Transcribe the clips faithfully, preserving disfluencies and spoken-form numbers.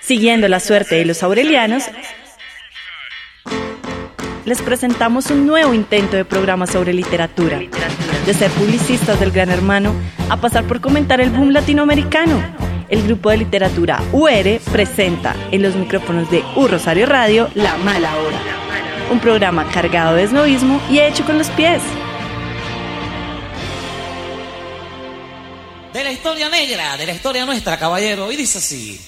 Siguiendo la suerte de los aurelianos, les presentamos un nuevo intento de programa sobre literatura. De ser publicistas del Gran Hermano a pasar por comentar el boom latinoamericano. El grupo de literatura U R presenta en los micrófonos de U Rosario Radio La Mala Hora, un programa cargado de esnovismo y hecho con los pies. De la historia negra, de la historia nuestra, caballero, y dice así.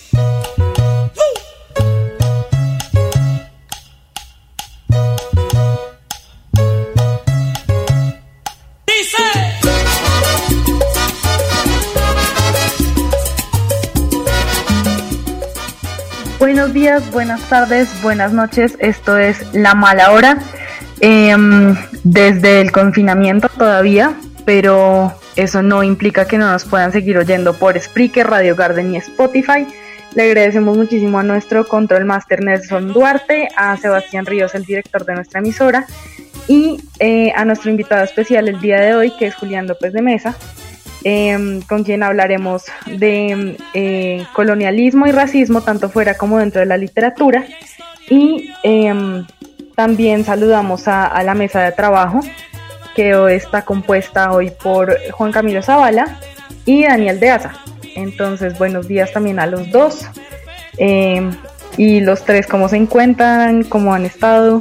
Buenos días, buenas tardes, buenas noches, esto es La Mala Hora, eh, desde el confinamiento todavía, pero eso no implica que no nos puedan seguir oyendo por Spreaker, Radio Garden y Spotify. Le agradecemos muchísimo a nuestro Control Master Nelson Duarte, a Sebastián Ríos, el director de nuestra emisora, y eh, a nuestro invitado especial el día de hoy, que es Julián López de Mesa, Eh, con quien hablaremos de eh, colonialismo y racismo, tanto fuera como dentro de la literatura. Y eh, también saludamos a, a la mesa de trabajo, que hoy está compuesta hoy por Juan Camilo Zavala y Daniel de Asa. Entonces, buenos días también a los dos. Eh, y los tres, ¿cómo se encuentran? ¿Cómo han estado?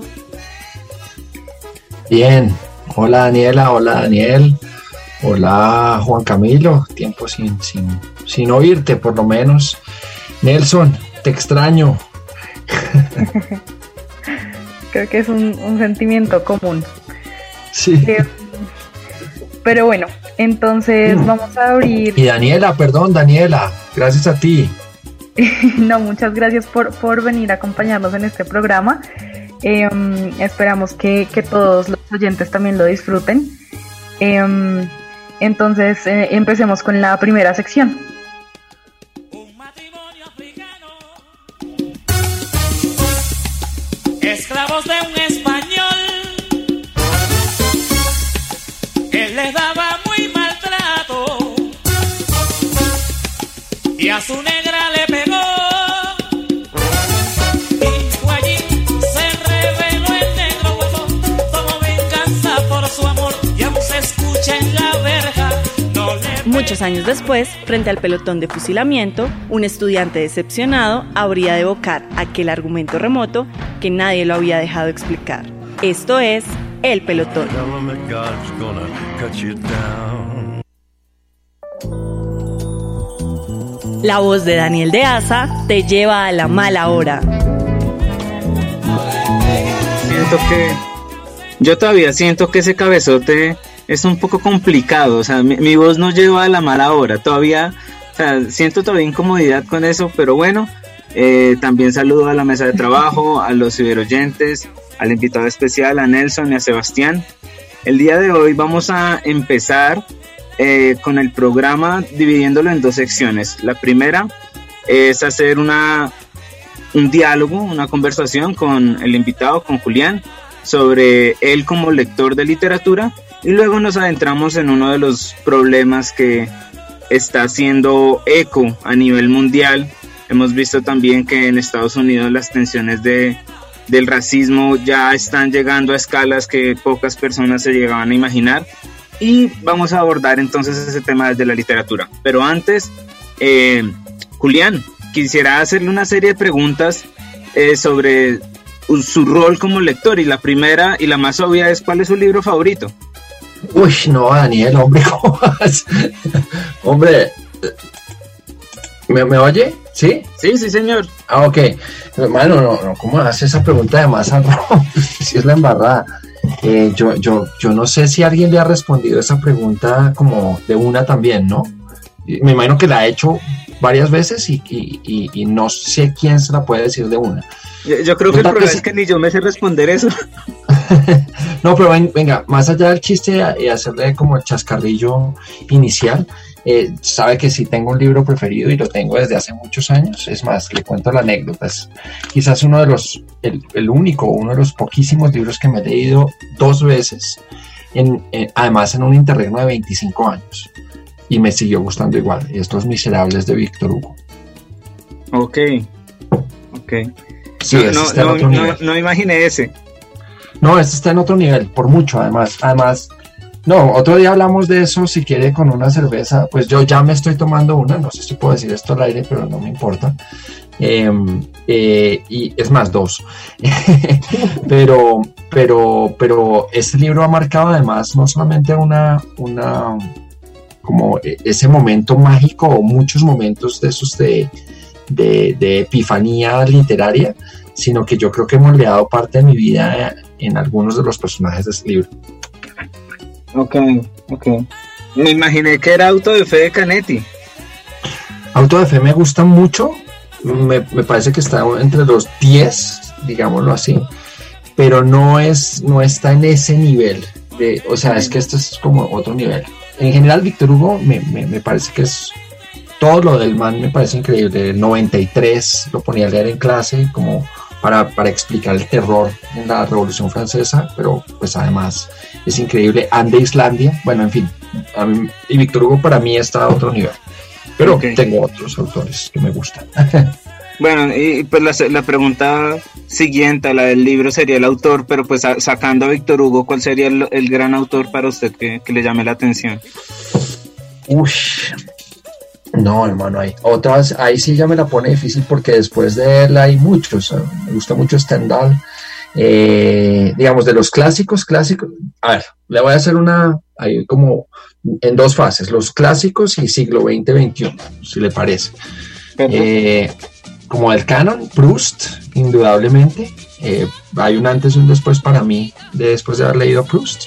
Bien. Hola Daniela, hola Daniel. Hola Juan Camilo, tiempo sin, sin, sin oírte por lo menos. Nelson, te extraño. Creo que es un, un sentimiento común. Sí. Eh, pero bueno, entonces mm. vamos a abrir. Y Daniela, perdón Daniela, gracias a ti. No, muchas gracias por, por venir a acompañarnos en este programa. Eh, esperamos que, que todos los oyentes también lo disfruten. Eh, Entonces, eh, empecemos con la primera sección. Un matrimonio africano, esclavos de un español, él les daba muy maltrato y a su negra le pegó. Y fue allí, se reveló el negro hueso, tomó venganza por su amor y aún se escucha en la verja. Muchos años después, frente al pelotón de fusilamiento, un estudiante decepcionado habría de evocar aquel argumento remoto que nadie lo había dejado explicar. Esto es El Pelotón. La voz de Daniel de Asa te lleva a la mala hora. Siento que... Yo todavía siento que ese cabezote es un poco complicado, o sea, mi, mi voz no lleva a la mala hora, todavía, o sea, siento todavía incomodidad con eso, pero bueno, eh, también saludo a la mesa de trabajo, a los ciberoyentes, al invitado especial, a Nelson y a Sebastián. El día de hoy vamos a empezar eh, con el programa dividiéndolo en dos secciones. La primera es hacer una, un diálogo, una conversación con el invitado, con Julián, sobre él como lector de literatura. Y luego nos adentramos en uno de los problemas que está haciendo eco a nivel mundial. Hemos visto también que en Estados Unidos las tensiones de, del racismo ya están llegando a escalas que pocas personas se llegaban a imaginar. Y vamos a abordar entonces ese tema desde la literatura. Pero antes, eh, Julián, quisiera hacerle una serie de preguntas eh, sobre su rol como lector. Y la primera y la más obvia es: ¿cuál es su libro favorito? Uy, no, Daniel, hombre, ¿cómo vas? Hombre, ¿me, ¿me oye? ¿Sí? Sí, sí, señor. Ah, ok. Hermano, no, no, ¿cómo hace esa pregunta de más al rojo? Si es la embarrada. Eh, yo, yo, yo no sé si alguien le ha respondido esa pregunta como de una también, ¿no? Me imagino que la ha hecho varias veces y, y, y, y no sé quién se la puede decir de una. Yo, yo creo que el problema es que ni yo me sé responder eso. No, pero ven, venga, más allá del chiste y hacerle como el chascarrillo inicial, eh, sabe que sí tengo un libro preferido y lo tengo desde hace muchos años. Es más, le cuento la anécdota. Es quizás uno de los, el, el único, uno de los poquísimos libros que me he leído dos veces, en, en, además en un interregno de veinticinco años, y me siguió gustando igual. Y Estos Miserables de Víctor Hugo. Ok. Ok. Sí, no, este no, está en no, otro no, nivel. no imaginé ese. No, este está en otro nivel, por mucho, además. Además, no, otro día hablamos de eso, si quiere, con una cerveza. Pues yo ya me estoy tomando una, no sé si puedo decir esto al aire, pero no me importa. Eh, eh, y es más, dos. pero, pero, pero este libro ha marcado además no solamente una, una, como ese momento mágico, o muchos momentos de esos de, de, de epifanía literaria, sino que yo creo que he moldeado parte de mi vida en algunos de los personajes de este libro. Ok, ok. Me imaginé que era Auto de Fe de Canetti. Auto de Fe me gusta mucho, me, me parece que está entre los diez, digámoslo así, pero no, es, no está en ese nivel, de, o sea, es que esto es como otro nivel. En general, Víctor Hugo me, me, me parece que es, todo lo del man me parece increíble. El noventa y tres lo ponía a leer en clase como para, para explicar el terror en la Revolución Francesa, pero pues además es increíble. Anne de Islandia, bueno, en fin, a mí, y Víctor Hugo para mí está a otro nivel, pero okay, tengo otros autores que me gustan. Bueno, y pues la, la pregunta siguiente, la del libro, sería el autor, pero pues a, sacando a Víctor Hugo, ¿cuál sería el, el gran autor para usted que, que le llame la atención? Uy, no, hermano, hay otras, ahí sí ya me la pone difícil porque después de él hay muchos. Me gusta mucho Stendhal, eh, digamos, de los clásicos, clásicos. A ver, le voy a hacer una, ahí como en dos fases, los clásicos y siglo veinte veintiuno, si le parece. Eh, como el canon, Proust, indudablemente. Eh, hay un antes y un después para mí, de después de haber leído a Proust.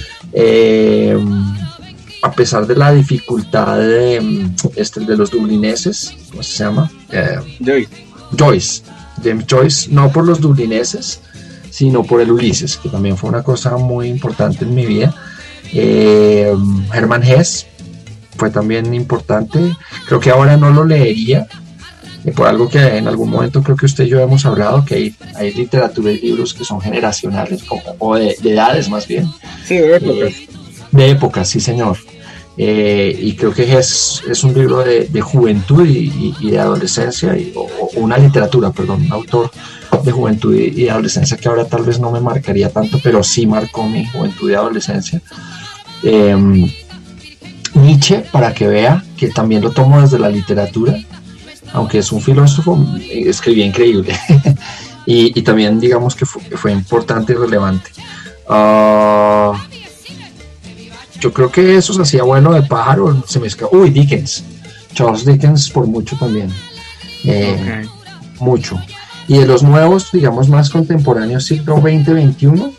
Eh, a pesar de la dificultad de, este, de los dublineses, ¿cómo se llama? Eh, Joyce. Joyce, James Joyce, no por los dublineses, sino por el Ulises, que también fue una cosa muy importante en mi vida. Eh, Hermann Hesse fue también importante. Creo que ahora no lo leería, eh, por algo que en algún momento creo que usted y yo hemos hablado, que hay, hay literatura y libros que son generacionales, como, o de, de edades más bien. Sí, de épocas. Eh, de épocas, sí señor. Eh, y creo que es, es un libro de, de juventud y, y, y de adolescencia, y, o, o una literatura, perdón, un autor de juventud y, y de adolescencia que ahora tal vez no me marcaría tanto, pero sí marcó mi juventud y adolescencia. Eh, Nietzsche, para que vea que también lo tomo desde la literatura, aunque es un filósofo, escribía increíble. y, y también digamos que fue, fue importante y relevante. Uh, yo creo que eso se hacía bueno de pájaro, se me escapó. Uy, Dickens, Charles Dickens por mucho también, eh, okay. mucho. Y de los nuevos, digamos más contemporáneos, siglo veinte veintiuno,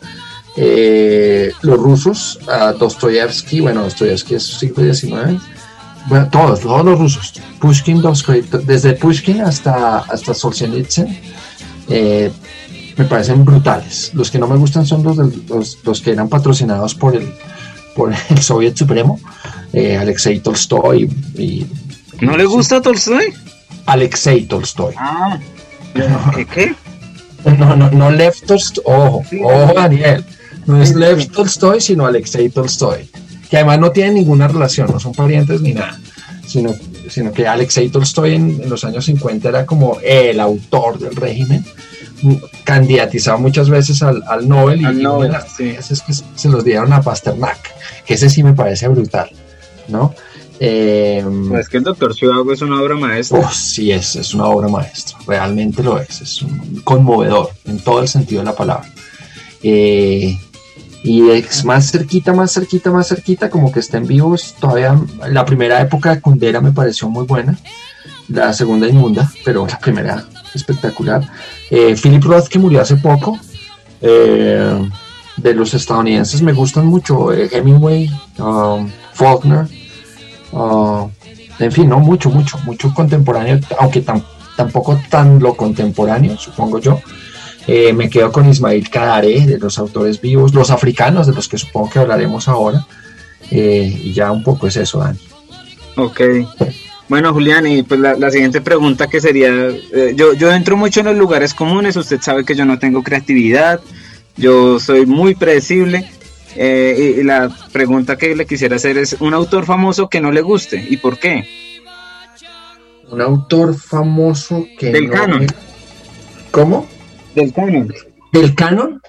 eh, los rusos, uh, Dostoyevsky, bueno, Dostoyevsky es siglo diecinueve, bueno, todos, todos los rusos, Pushkin, Dostoyevsky, desde Pushkin hasta, hasta Solzhenitsyn, eh, me parecen brutales. Los que no me gustan son los, de, los, los que eran patrocinados por el por el Soviet Supremo, eh, Alexei Tolstoy. Y, ¿No le gusta Tolstoy? Alexei Tolstoy. Ah, ¿qué? ¿Qué? No, no, no Lev Tolstoy, ojo, sí, ojo Daniel, no es Lev Tolstoy, sino Alexei Tolstoy, que además no tienen ninguna relación, no son parientes ni nada, sino, sino que Alexei Tolstoy en, en los años cincuenta era como el autor del régimen, candidatizado muchas veces al, al Nobel, al y Nobel, una de las veces que se los dieron a Pasternak, que ese sí me parece brutal, ¿no? Eh, es que el Doctor Zhivago es una obra maestra. Oh, sí, es, es una obra maestra, realmente lo es, es un conmovedor en todo el sentido de la palabra. Eh, y es más cerquita, más cerquita, más cerquita, como que estén vivos todavía. La primera época de Kundera me pareció muy buena, la segunda inmunda, pero la primera espectacular. eh, Philip Roth, que murió hace poco. Eh, de los estadounidenses me gustan mucho, eh, Hemingway, um, Faulkner, uh, en fin, no mucho, mucho, mucho contemporáneo, aunque tam, tampoco tan lo contemporáneo, supongo yo. Eh, me quedo con Ismail Kadare, de los autores vivos, los africanos, de los que supongo que hablaremos ahora, eh, y ya un poco es eso, Dani. Ok. Bueno, Julián, y pues la, la siguiente pregunta que sería, eh, yo, yo entro mucho en los lugares comunes, usted sabe que yo no tengo creatividad, yo soy muy predecible, eh, y, y la pregunta que le quisiera hacer es, ¿un autor famoso que no le guste? ¿Y por qué? Un autor famoso que Del no canon. me... ¿Cómo? Del canon. ¿Del canon?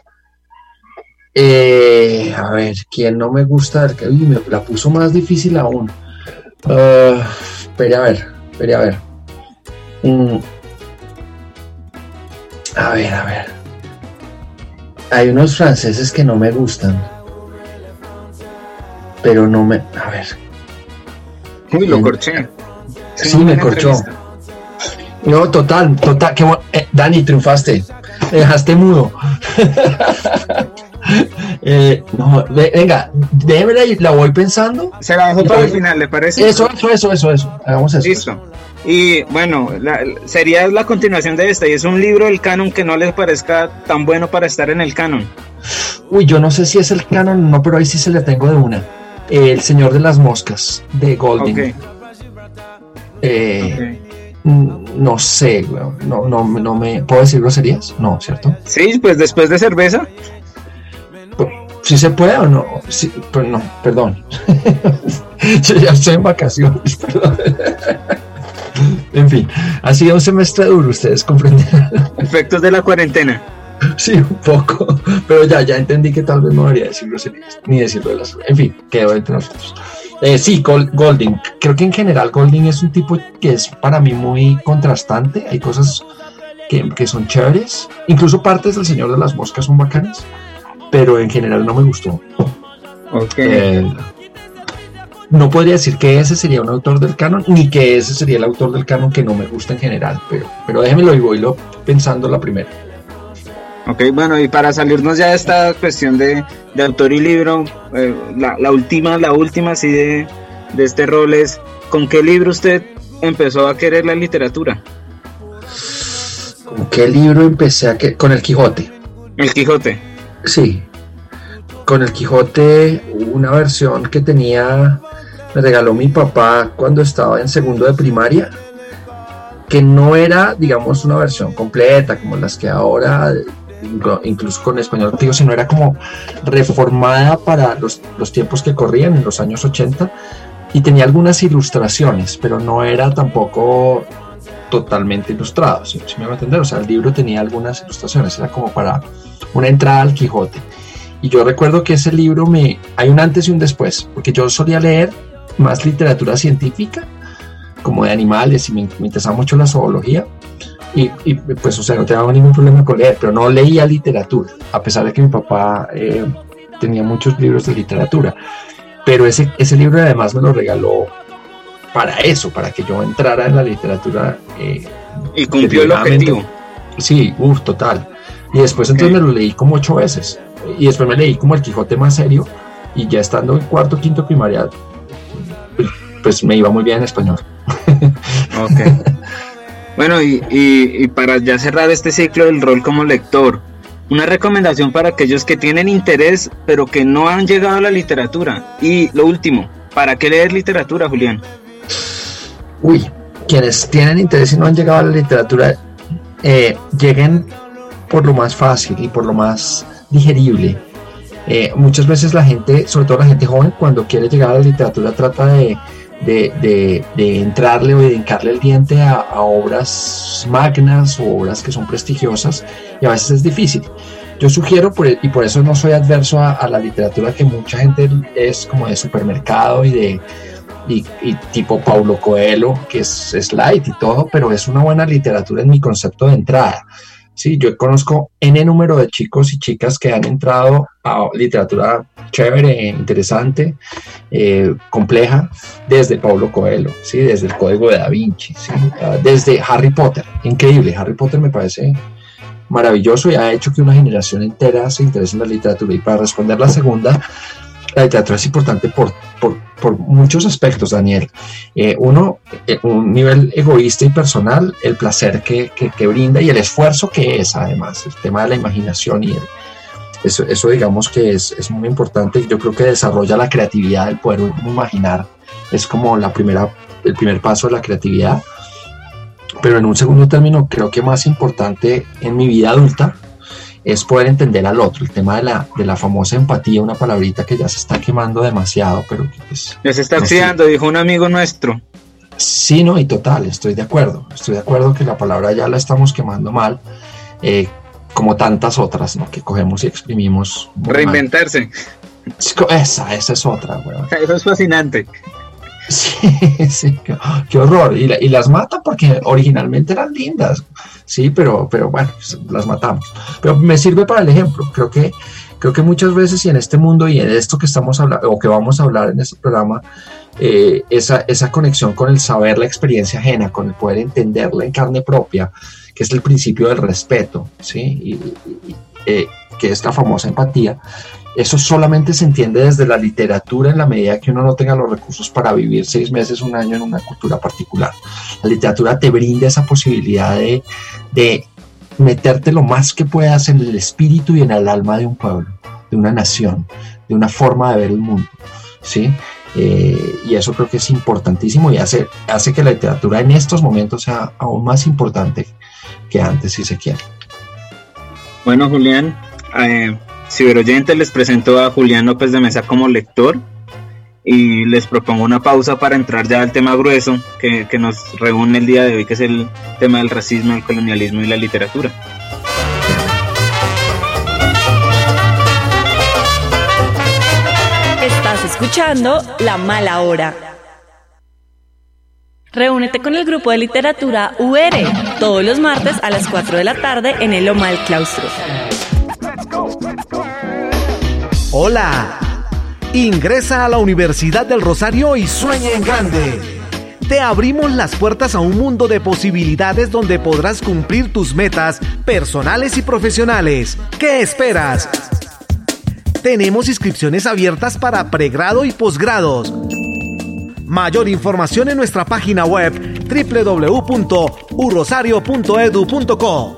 Eh, a ver, ¿quién no me gusta? Uy, me la puso más difícil aún. Uh, espere a ver, espere a ver. Mm. A ver, a ver. Hay unos franceses que no me gustan. Pero no me... A ver. Uy, lo corché. Sí, sí me corchó. Entrevista. No, total, total. Qué bueno. eh, Dani, triunfaste. Me dejaste mudo. eh, no, ve, venga, déjeme y la voy pensando. Se la dejo para el final, ¿le parece? Eso, eso, eso, eso, eso. Hagamos eso. Listo. Eso. Y bueno, la, sería la continuación de esta. Y es un libro del canon que no les parezca tan bueno para estar en el canon. Uy, yo no sé si es el canon, no, pero ahí sí se le tengo de una. El Señor de las Moscas, de Golding. Okay. Eh, okay. No sé, no, no, no me... ¿Puedo decir groserías? No, ¿cierto? Sí, pues después de cerveza. ¿Sí se puede o no? Sí, pues no, perdón. Yo ya estoy en vacaciones, perdón. En fin, ha sido un semestre duro, ustedes comprenden. Efectos de la cuarentena. Sí, un poco, pero ya, ya entendí que tal vez no debería decir groserías, ni decirlo de las... En fin, quedó entre nosotros. Eh, sí, Golding, creo que en general Golding es un tipo que es para mí muy contrastante, hay cosas que, que son chéveres, incluso partes del Señor de las Moscas son bacanas, pero en general no me gustó. Okay. Eh, no podría decir que ese sería un autor del canon, ni que ese sería el autor del canon que no me gusta en general, pero, pero déjemelo y voy lo pensando la primera. Ok, bueno, y para salirnos ya de esta cuestión de, de autor y libro, eh, la, la última, la última así de, de este rol es, ¿con qué libro usted empezó a querer la literatura? ¿Con qué libro empecé a querer? Con El Quijote. El Quijote. Sí, con El Quijote, una versión que tenía, me regaló mi papá cuando estaba en segundo de primaria, que no era, digamos, una versión completa como las que ahora... incluso con español antiguo, sino era como reformada para los, los tiempos que corrían en los años ochenta y tenía algunas ilustraciones, pero no era tampoco totalmente ilustrado, si me va a entender, o sea, el libro tenía algunas ilustraciones, era como para una entrada al Quijote. Y yo recuerdo que ese libro me, hay un antes y un después, porque yo solía leer más literatura científica, como de animales, y me, me interesaba mucho la zoología. Y, y pues, o sea, no tenía ningún problema con leer, pero no leía literatura, a pesar de que mi papá eh, tenía muchos libros de literatura. Pero ese, ese libro además me lo regaló para eso, para que yo entrara en la literatura. Eh, y cumplió el objetivo. Sí, uff, total. Y después okay. Entonces me lo leí como ocho veces. Y después me leí como El Quijote más serio. Y ya estando en cuarto, quinto primaria, pues, pues me iba muy bien en español. Ok. Bueno, y, y, y para ya cerrar este ciclo del rol como lector, una recomendación para aquellos que tienen interés pero que no han llegado a la literatura. Y lo último, ¿para qué leer literatura, Julián? Uy, quienes tienen interés y no han llegado a la literatura, eh, lleguen por lo más fácil y por lo más digerible. Eh, muchas veces la gente, sobre todo la gente joven, cuando quiere llegar a la literatura trata de De, de, de entrarle o de hincarle el diente a, a obras magnas o obras que son prestigiosas, y a veces es difícil. Yo sugiero, por, y por eso no soy adverso a, a la literatura que mucha gente es como de supermercado y de y, y tipo Paulo Coelho, que es, es light y todo, pero es una buena literatura en mi concepto de entrada. Sí, yo conozco N número de chicos y chicas que han entrado a literatura chévere, interesante, eh, compleja, desde Paulo Coelho, ¿sí? Desde el Código de Da Vinci, ¿sí? Uh, desde Harry Potter, increíble. Harry Potter me parece maravilloso y ha hecho que una generación entera se interese en la literatura. Y para responder la segunda, la literatura es importante por, por, por muchos aspectos, Daniel. Eh, uno, eh, un nivel egoísta y personal, el placer que, que, que brinda y el esfuerzo que es, además, el tema de la imaginación y el, eso, eso digamos que es, es muy importante. Yo creo que desarrolla la creatividad, el poder imaginar, es como la primera, el primer paso de la creatividad. Pero en un segundo término, creo que más importante en mi vida adulta es poder entender al otro, el tema de la, de la famosa empatía, una palabrita que ya se está quemando demasiado, pero que pues... Ya se está oxidando, no sé. Dijo un amigo nuestro. Sí, no, y total, estoy de acuerdo, estoy de acuerdo que la palabra ya la estamos quemando mal, eh, como tantas otras, ¿no? Que cogemos y exprimimos. Reinventarse. Esa, esa es otra, weón. Eso es fascinante. Sí, sí, qué, qué horror. Y, la, y las mata porque originalmente eran lindas, sí, pero, pero bueno, pues las matamos. Pero me sirve para el ejemplo. Creo que, creo que muchas veces y en este mundo y en esto que estamos hablando o que vamos a hablar en este programa, eh, esa, esa conexión con el saber, la experiencia ajena, con el poder entenderla en carne propia, que es el principio del respeto, sí, y, y, eh, que es la famosa empatía. Eso solamente se entiende desde la literatura en la medida que uno no tenga los recursos para vivir seis meses, un año en una cultura particular. La literatura te brinda esa posibilidad de, de meterte lo más que puedas en el espíritu y en el alma de un pueblo, de una nación, de una forma de ver el mundo, ¿sí? Eh, y eso creo que es importantísimo y hace, hace que la literatura en estos momentos sea aún más importante que antes, si se quiere. Bueno, Julián, eh... Ciberoyentes, les presento a Julián López de Mesa como lector y les propongo una pausa para entrar ya al tema grueso que, que nos reúne el día de hoy, que es el tema del racismo, el colonialismo y la literatura. Estás escuchando La Mala Hora. Reúnete con el grupo de literatura U R todos los martes a las cuatro de la tarde en el Loma del Claustro. Hola, ingresa a la Universidad del Rosario y sueña en grande. Te abrimos las puertas a un mundo de posibilidades donde podrás cumplir tus metas personales y profesionales. ¿Qué esperas? Tenemos inscripciones abiertas para pregrado y posgrados. Mayor información en nuestra página web doble u doble u doble u punto u rosario punto e d u punto co.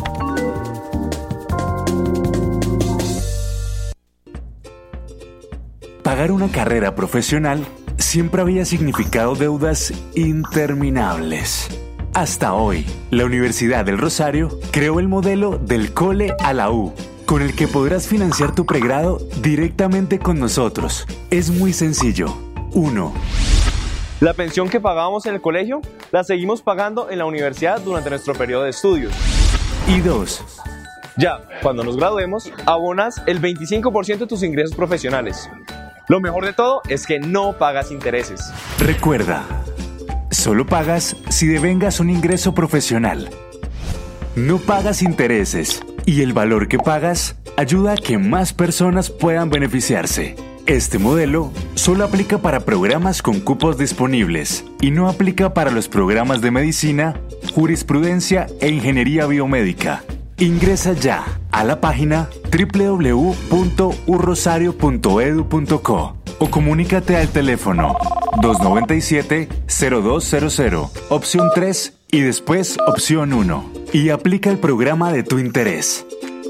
Pagar una carrera profesional siempre había significado deudas interminables. Hasta hoy, la Universidad del Rosario creó el modelo del Cole a la U, con el que podrás financiar tu pregrado directamente con nosotros. Es muy sencillo. uno. La pensión que pagábamos en el colegio la seguimos pagando en la universidad durante nuestro periodo de estudios. Y dos. Ya, cuando nos graduemos, abonas el veinticinco por ciento de tus ingresos profesionales. Lo mejor de todo es que no pagas intereses. Recuerda, solo pagas si devengas un ingreso profesional. No pagas intereses y el valor que pagas ayuda a que más personas puedan beneficiarse. Este modelo solo aplica para programas con cupos disponibles y no aplica para los programas de medicina, jurisprudencia e ingeniería biomédica. Ingresa ya a la página doble u doble u doble u punto u rosario punto e d u punto co o comunícate al teléfono dos nueve siete, cero dos cero cero, opción tres y después opción uno y aplica el programa de tu interés.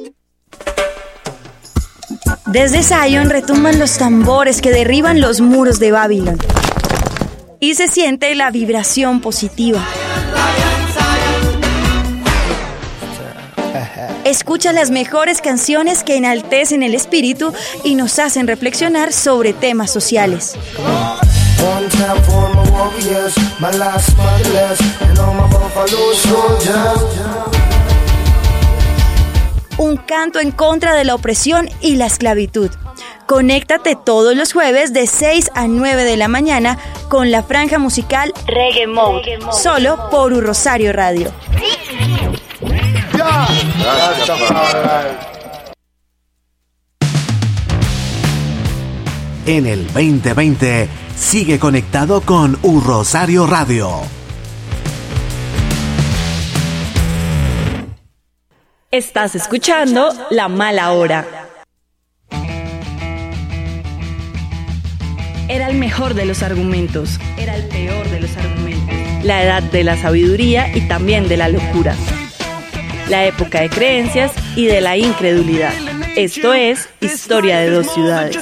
Desde Zion retumban los tambores que derriban los muros de Babilón y se siente la vibración positiva. Escucha las mejores canciones que enaltecen el espíritu y nos hacen reflexionar sobre temas sociales. Un canto en contra de la opresión y la esclavitud. Conéctate todos los jueves de seis a nueve de la mañana con la franja musical Reggae Mode, solo por U Rosario Radio. En el veinte veinte, sigue conectado con U Rosario Radio. Estás escuchando La Mala Hora. Era el mejor de los argumentos, era el peor de los argumentos. La edad de la sabiduría y también de la locura. La época de creencias y de la incredulidad. Esto es Historia de dos ciudades.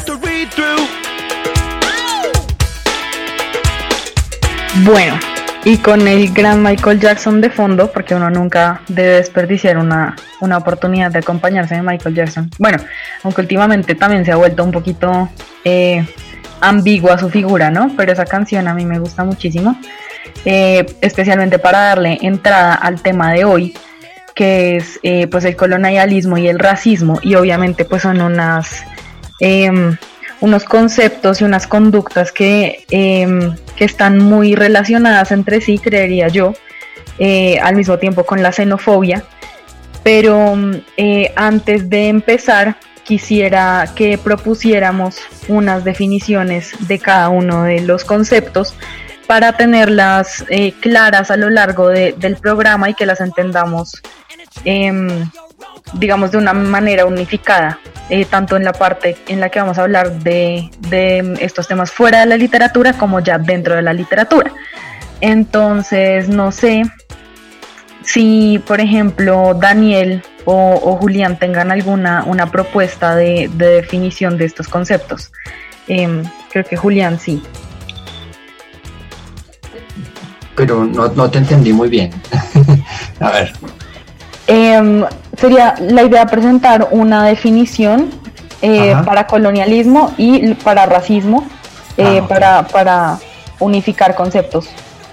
Bueno, y con el gran Michael Jackson de fondo, porque uno nunca debe desperdiciar una, una oportunidad de acompañarse de Michael Jackson. Bueno, aunque últimamente también se ha vuelto un poquito eh, ambigua su figura, ¿no? Pero esa canción a mí me gusta muchísimo, eh, especialmente para darle entrada al tema de hoy. que es eh, pues el colonialismo y el racismo, y obviamente pues son unas eh, unos conceptos y unas conductas que, eh, que están muy relacionadas entre sí, creería yo, eh, al mismo tiempo con la xenofobia. Pero eh, antes de empezar, quisiera que propusiéramos unas definiciones de cada uno de los conceptos para tenerlas eh, claras a lo largo de, del programa y que las entendamos, eh, digamos, de una manera unificada, eh, tanto en la parte en la que vamos a hablar de, de estos temas fuera de la literatura como ya dentro de la literatura. Entonces, no sé si, por ejemplo, Daniel o, o Julián tengan alguna una propuesta de, de definición de estos conceptos. Eh, creo que Julián sí. Pero no, no te entendí muy bien. A ver. Eh, sería la idea presentar una definición eh, para colonialismo y para racismo, eh, ah, okay. para, para unificar conceptos.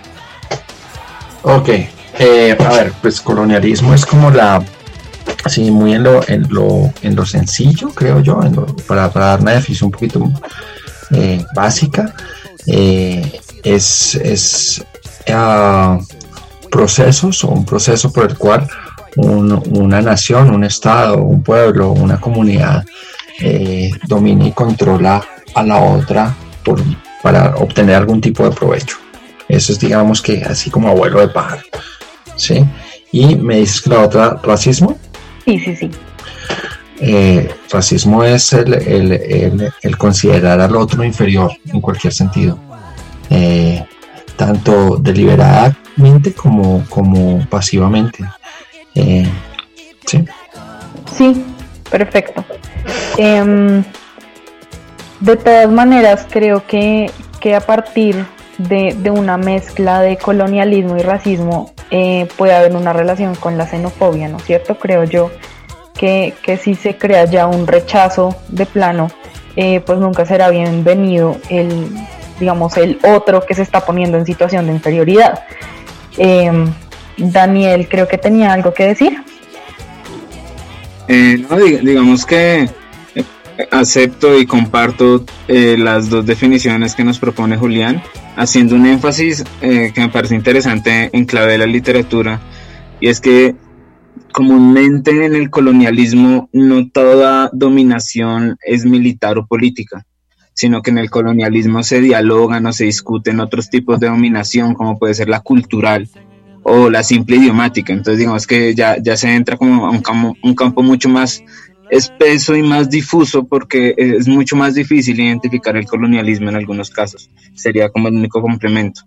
Ok. Eh, a ver, pues colonialismo es como la, así muy en lo, en lo, en lo sencillo, creo yo, en lo, para, para dar una definición un poquito eh, básica, eh, es, es uh, procesos o un proceso por el cual un, una nación, un estado, un pueblo, una comunidad eh, domina y controla a la otra por, para obtener algún tipo de provecho. Eso es, digamos que así como abuelo de pájaro. ¿Sí? Y me dices que la otra, racismo. Sí, sí, sí. Eh, racismo es el, el, el, el considerar al otro inferior en cualquier sentido, eh, tanto deliberadamente como, como pasivamente. Eh, ¿sí? Sí, perfecto. Eh, de todas maneras, creo que, que a partir de, de una mezcla de colonialismo y racismo eh, puede haber una relación con la xenofobia, ¿no es cierto? Creo yo que, que si se crea ya un rechazo de plano, eh, pues nunca será bienvenido el, digamos, el otro que se está poniendo en situación de inferioridad. Eh, Daniel, creo que tenía algo que decir. Eh, no, digamos que acepto y comparto eh, las dos definiciones que nos propone Julián, haciendo un énfasis eh, que me parece interesante en clave de la literatura, y es que comúnmente en el colonialismo no toda dominación es militar o política, sino que en el colonialismo se dialogan o se discuten otros tipos de dominación, como puede ser la cultural o la simple idiomática. Entonces digamos que ya, ya se entra como a un campo, un campo mucho más espeso y más difuso, porque es mucho más difícil identificar el colonialismo en algunos casos. Sería como el único complemento.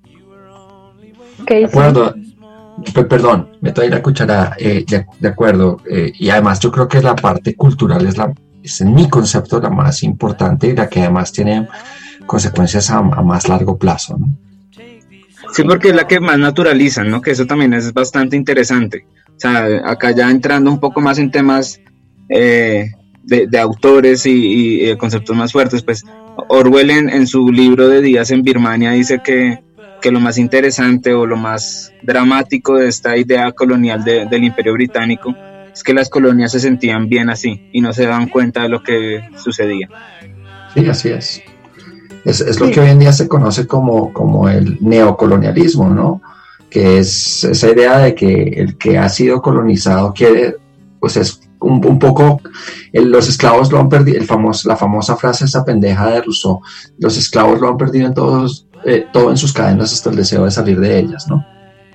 Okay, de acuerdo. P- perdón, meto ahí la cuchara. Eh, de, de acuerdo. Eh, y además yo creo que la parte cultural es, la, es en mi concepto la más importante y la que además tiene consecuencias a, a más largo plazo, ¿no? Sí, porque es la que más naturalizan, ¿no? Que eso también es bastante interesante. O sea, acá ya entrando un poco más en temas Eh, de, de autores y, y, y conceptos más fuertes, pues Orwell en, en su libro de Días en Birmania dice que, que lo más interesante o lo más dramático de esta idea colonial de, del Imperio Británico es que las colonias se sentían bien así y no se daban cuenta de lo que sucedía. Sí, así es. Es, es lo que hoy en día se conoce como, como el neocolonialismo, ¿no? Que es esa idea de que el que ha sido colonizado quiere, pues es Un, un poco, el, los esclavos lo han perdido, el famoso, la famosa frase esa pendeja de Rousseau, los esclavos lo han perdido en todos, eh, todo en sus cadenas hasta el deseo de salir de ellas, ¿no?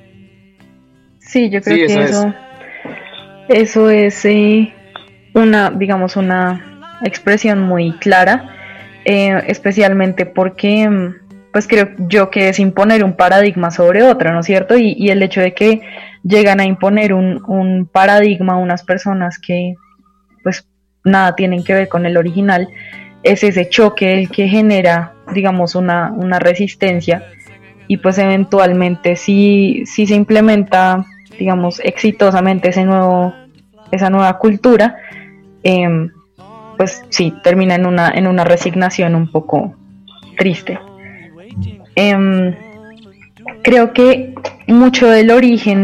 Sí, yo creo sí, que eso, eso, eso es eh, una, digamos, una expresión muy clara, eh, especialmente porque, pues creo yo que es imponer un paradigma sobre otro, ¿no es cierto? Y, y el hecho de que llegan a imponer un, un paradigma a unas personas que pues nada tienen que ver con el original, es ese choque que genera, digamos, una, una resistencia, y pues eventualmente si, si se implementa, digamos, exitosamente ese nuevo, esa nueva cultura, eh, pues sí, termina en una, en una resignación un poco triste. Eh, creo que mucho del origen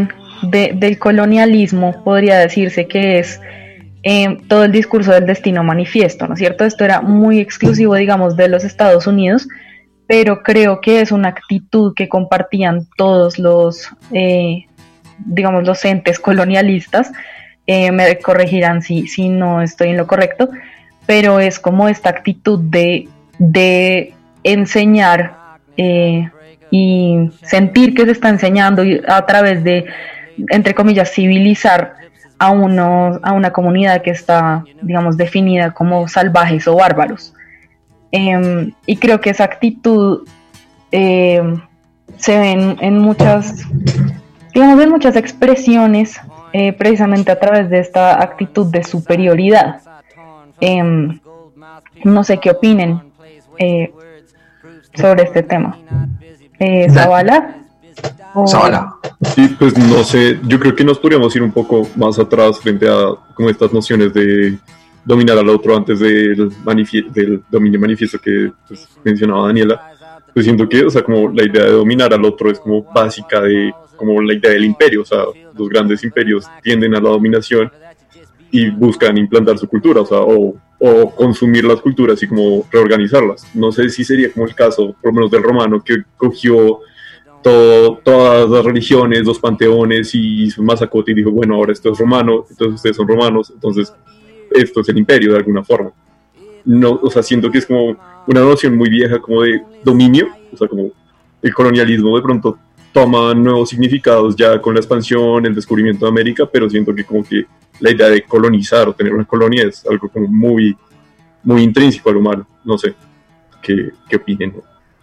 de, del colonialismo podría decirse que es eh, todo el discurso del destino manifiesto, ¿no es cierto? Esto era muy exclusivo, digamos, de los Estados Unidos, pero creo que es una actitud que compartían todos los, eh, digamos, los entes colonialistas. Eh, me corregirán si, si no estoy en lo correcto, pero es como esta actitud de, de enseñar eh, y sentir que se está enseñando y a través de, entre comillas, civilizar a, uno, a una comunidad que está, digamos, definida como salvajes o bárbaros. Eh, y creo que esa actitud eh, se ve en, en muchas, digamos, en muchas expresiones, eh, precisamente a través de esta actitud de superioridad. Eh, no sé qué opinen eh, sobre este tema. Eh, ¿Zavala? O... Zavala. Sí, pues no sé, yo creo que nos podríamos ir un poco más atrás frente a como estas nociones de dominar al otro antes del, manifie- del dominio manifiesto que pues, mencionaba Daniela. Pues siento que, o sea, como la idea de dominar al otro es como básica de como la idea del imperio, o sea, los grandes imperios tienden a la dominación y buscan implantar su cultura, o sea, o, o consumir las culturas y como reorganizarlas. No sé si sería como el caso, por lo menos del romano, que cogió todo, todas las religiones, los panteones y hizo un masacote y dijo, bueno, ahora esto es romano, entonces ustedes son romanos, entonces esto es el imperio de alguna forma. No, o sea, siento que es como una noción muy vieja como de dominio, o sea, como el colonialismo de pronto toma nuevos significados ya con la expansión, el descubrimiento de América, pero siento que como que la idea de colonizar o tener una colonia es algo como muy, muy intrínseco al humano. No sé, ¿qué, qué opinen?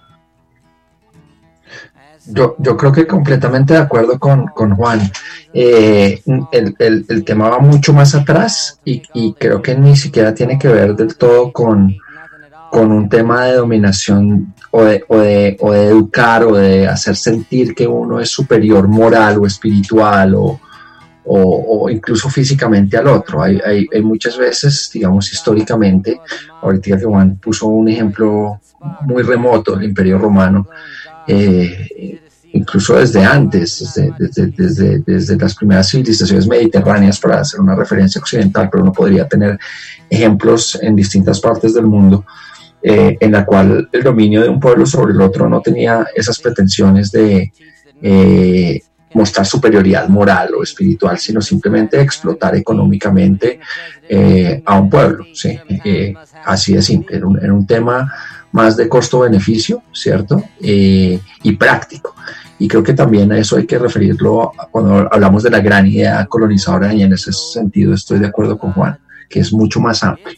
Yo, yo creo que completamente de acuerdo con, con Juan. Eh, el, el, el tema va mucho más atrás y, y creo que ni siquiera tiene que ver del todo con, con un tema de dominación o de, o, de, o de educar o de hacer sentir que uno es superior moral o espiritual o, o, o incluso físicamente al otro. Hay, hay, hay muchas veces, digamos históricamente, ahorita que Juan puso un ejemplo muy remoto, el Imperio Romano, Eh, incluso desde antes, desde, desde, desde, desde las primeras civilizaciones mediterráneas, para hacer una referencia occidental, pero uno podría tener ejemplos en distintas partes del mundo, eh, en la cual el dominio de un pueblo sobre el otro no tenía esas pretensiones de eh, mostrar superioridad moral o espiritual, sino simplemente explotar económicamente eh, a un pueblo, ¿sí? Eh, así de simple, era un, era un tema más de costo-beneficio, ¿cierto? Eh, y práctico. Y creo que también a eso hay que referirlo cuando hablamos de la gran idea colonizadora, y en ese sentido estoy de acuerdo con Juan, que es mucho más amplio.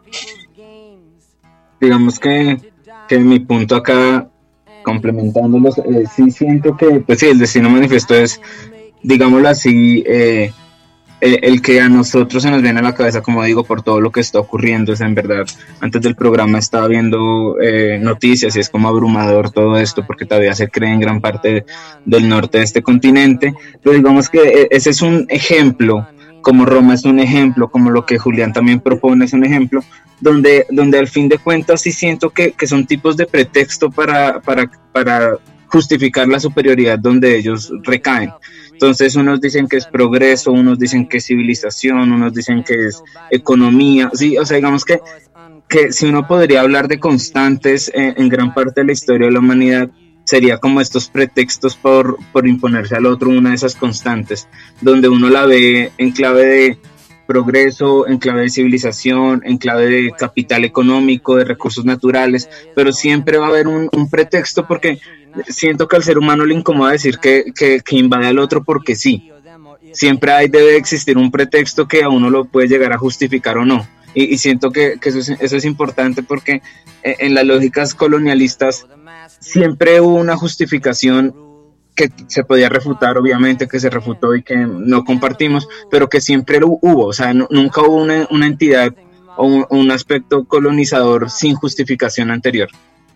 Digamos que, que mi punto acá, complementándolos, eh, sí siento que, pues sí, el destino manifiesto es, digámoslo así, eh, El, el que a nosotros se nos viene a la cabeza, como digo, por todo lo que está ocurriendo. O sea, en verdad, antes del programa estaba viendo eh, noticias y es como abrumador todo esto, porque todavía se cree en gran parte del norte de este continente, pero digamos que ese es un ejemplo, como Roma es un ejemplo, como lo que Julián también propone es un ejemplo, donde, donde al fin de cuentas sí siento que, que son tipos de pretexto para, para, para justificar la superioridad donde ellos recaen. Entonces unos dicen que es progreso, unos dicen que es civilización, unos dicen que es economía, sí, o sea, digamos que, que si uno podría hablar de constantes en, en gran parte de la historia de la humanidad, sería como estos pretextos por, por imponerse al otro, una de esas constantes, donde uno la ve en clave de progreso, en clave de civilización, en clave de capital económico, de recursos naturales, pero siempre va a haber un, un pretexto, porque siento que al ser humano le incomoda decir que, que, que invade al otro porque sí. Siempre hay, debe existir un pretexto que a uno lo puede llegar a justificar o no. Y, y siento que, que eso, es, eso es importante, porque en las lógicas colonialistas siempre hubo una justificación que se podía refutar, obviamente, que se refutó y que no compartimos, pero que siempre lo hubo. O sea, no, nunca hubo una, una entidad o un, un aspecto colonizador sin justificación anterior.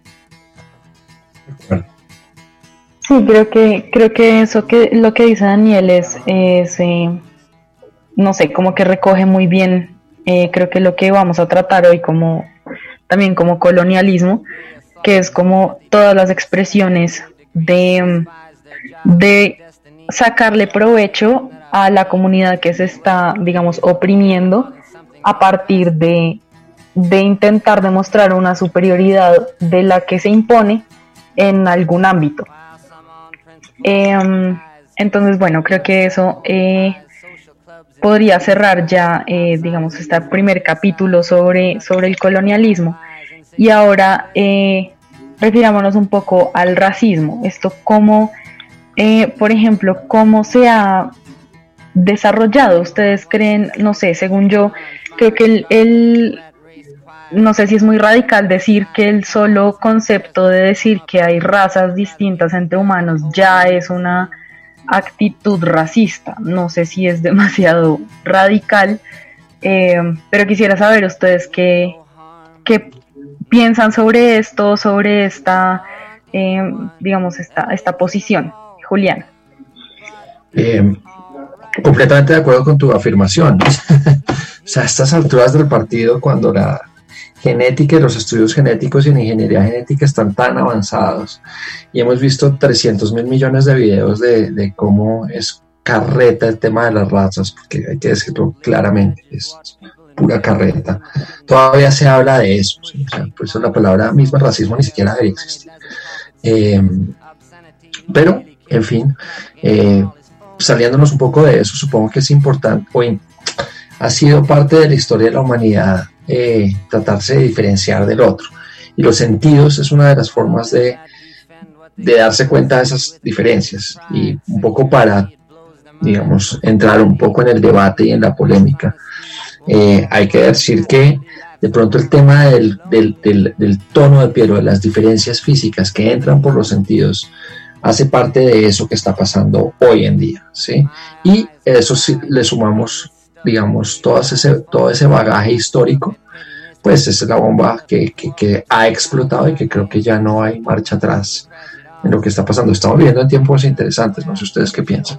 Sí, creo que creo que eso que lo que dice Daniel es, es eh, no sé, como que recoge muy bien, eh, creo que lo que vamos a tratar hoy como también como colonialismo, que es como todas las expresiones de, de sacarle provecho a la comunidad que se está, digamos, oprimiendo a partir de, de intentar demostrar una superioridad de la que se impone en algún ámbito. Eh, entonces, bueno, creo que eso eh, podría cerrar ya, eh, digamos, este primer capítulo sobre, sobre el colonialismo. Y ahora eh, refirámonos un poco al racismo. Esto cómo, eh, por ejemplo, cómo se ha desarrollado. Ustedes creen, no sé, según yo, creo que el, el no sé si es muy radical decir que el solo concepto de decir que hay razas distintas entre humanos ya es una actitud racista. No sé si es demasiado radical, eh, pero quisiera saber ustedes qué, qué piensan sobre esto, sobre esta, eh, digamos, esta, esta posición. Julián. Eh, completamente de acuerdo con tu afirmación. O sea, a estas alturas del partido, cuando la genética y los estudios genéticos y la ingeniería genética están tan avanzados y hemos visto trescientos mil millones de videos de, de cómo es carreta el tema de las razas, porque hay que decirlo claramente, es pura carreta. Todavía se habla de eso, ¿sí? O sea, por eso la palabra misma racismo ni siquiera debería existir. Eh, pero, en fin, eh, saliéndonos un poco de eso, supongo que es importante, o in, ha sido parte de la historia de la humanidad eh, tratarse de diferenciar del otro. Y los sentidos es una de las formas de, de darse cuenta de esas diferencias. Y un poco para, digamos, entrar un poco en el debate y en la polémica, eh, hay que decir que de pronto el tema del, del, del, del tono de piel o de las diferencias físicas que entran por los sentidos hace parte de eso que está pasando hoy en día, ¿sí? Y eso sí, le sumamos, digamos, todo ese, todo ese bagaje histórico, pues esa es la bomba que, que, que ha explotado y que creo que ya no hay marcha atrás en lo que está pasando. Estamos viviendo en tiempos interesantes, no sé ustedes qué piensan.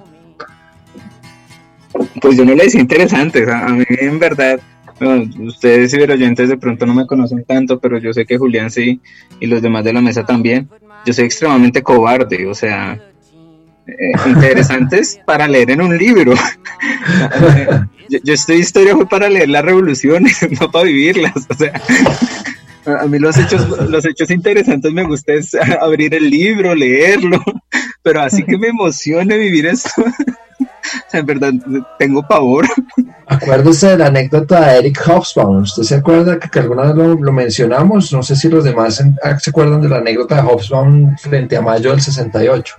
Pues yo no le decía interesantes, a, a mí en verdad, bueno, ustedes ciberoyentes de pronto no me conocen tanto, pero yo sé que Julián sí, y los demás de la mesa también. Yo soy extremadamente cobarde, o sea, eh, interesantes para leer en un libro. yo, yo estudié historia fue para leer las revoluciones, no para vivirlas, o sea, a mí los hechos, los hechos interesantes me gusta es abrir el libro, leerlo, pero así que me emocione vivir esto. O sea, en verdad, tengo pavor. Acuérdese de la anécdota de Eric Hobsbawm. ¿Usted se acuerda que, que alguna vez lo, lo mencionamos? No sé si los demás en, se acuerdan de la anécdota de Hobsbawm frente a Mayo del sesenta y ocho.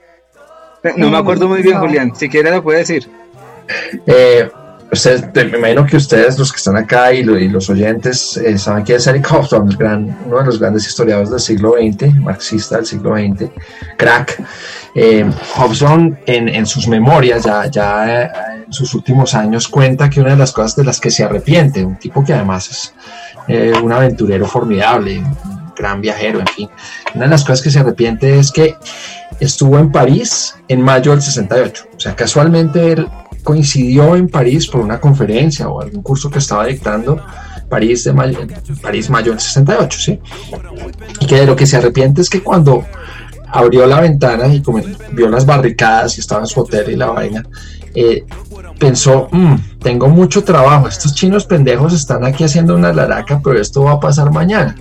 No me acuerdo muy bien, Julián. Si quiere, lo puede decir. Eh, usted, me imagino que ustedes, los que están acá y, lo, y los oyentes, eh, saben quién es Eric Hobsbawm, el gran, uno de los grandes historiadores del siglo veinte, marxista del siglo veinte, crack. Eh, Hobsbawm en, en sus memorias, ya, ya eh, en sus últimos años, cuenta que una de las cosas de las que se arrepiente, un tipo que además es eh, un aventurero formidable, un gran viajero, en fin, una de las cosas que se arrepiente es que estuvo en París en mayo del sesenta y ocho, o sea, casualmente él coincidió en París por una conferencia o algún curso que estaba dictando, París, de mayo, París mayo del sesenta y ocho, ¿sí? Y que de lo que se arrepiente es que cuando abrió la ventana y como vio las barricadas y estaba en su hotel y la vaina, eh, pensó, mmm, tengo mucho trabajo, estos chinos pendejos están aquí haciendo una laraca, pero esto va a pasar mañana.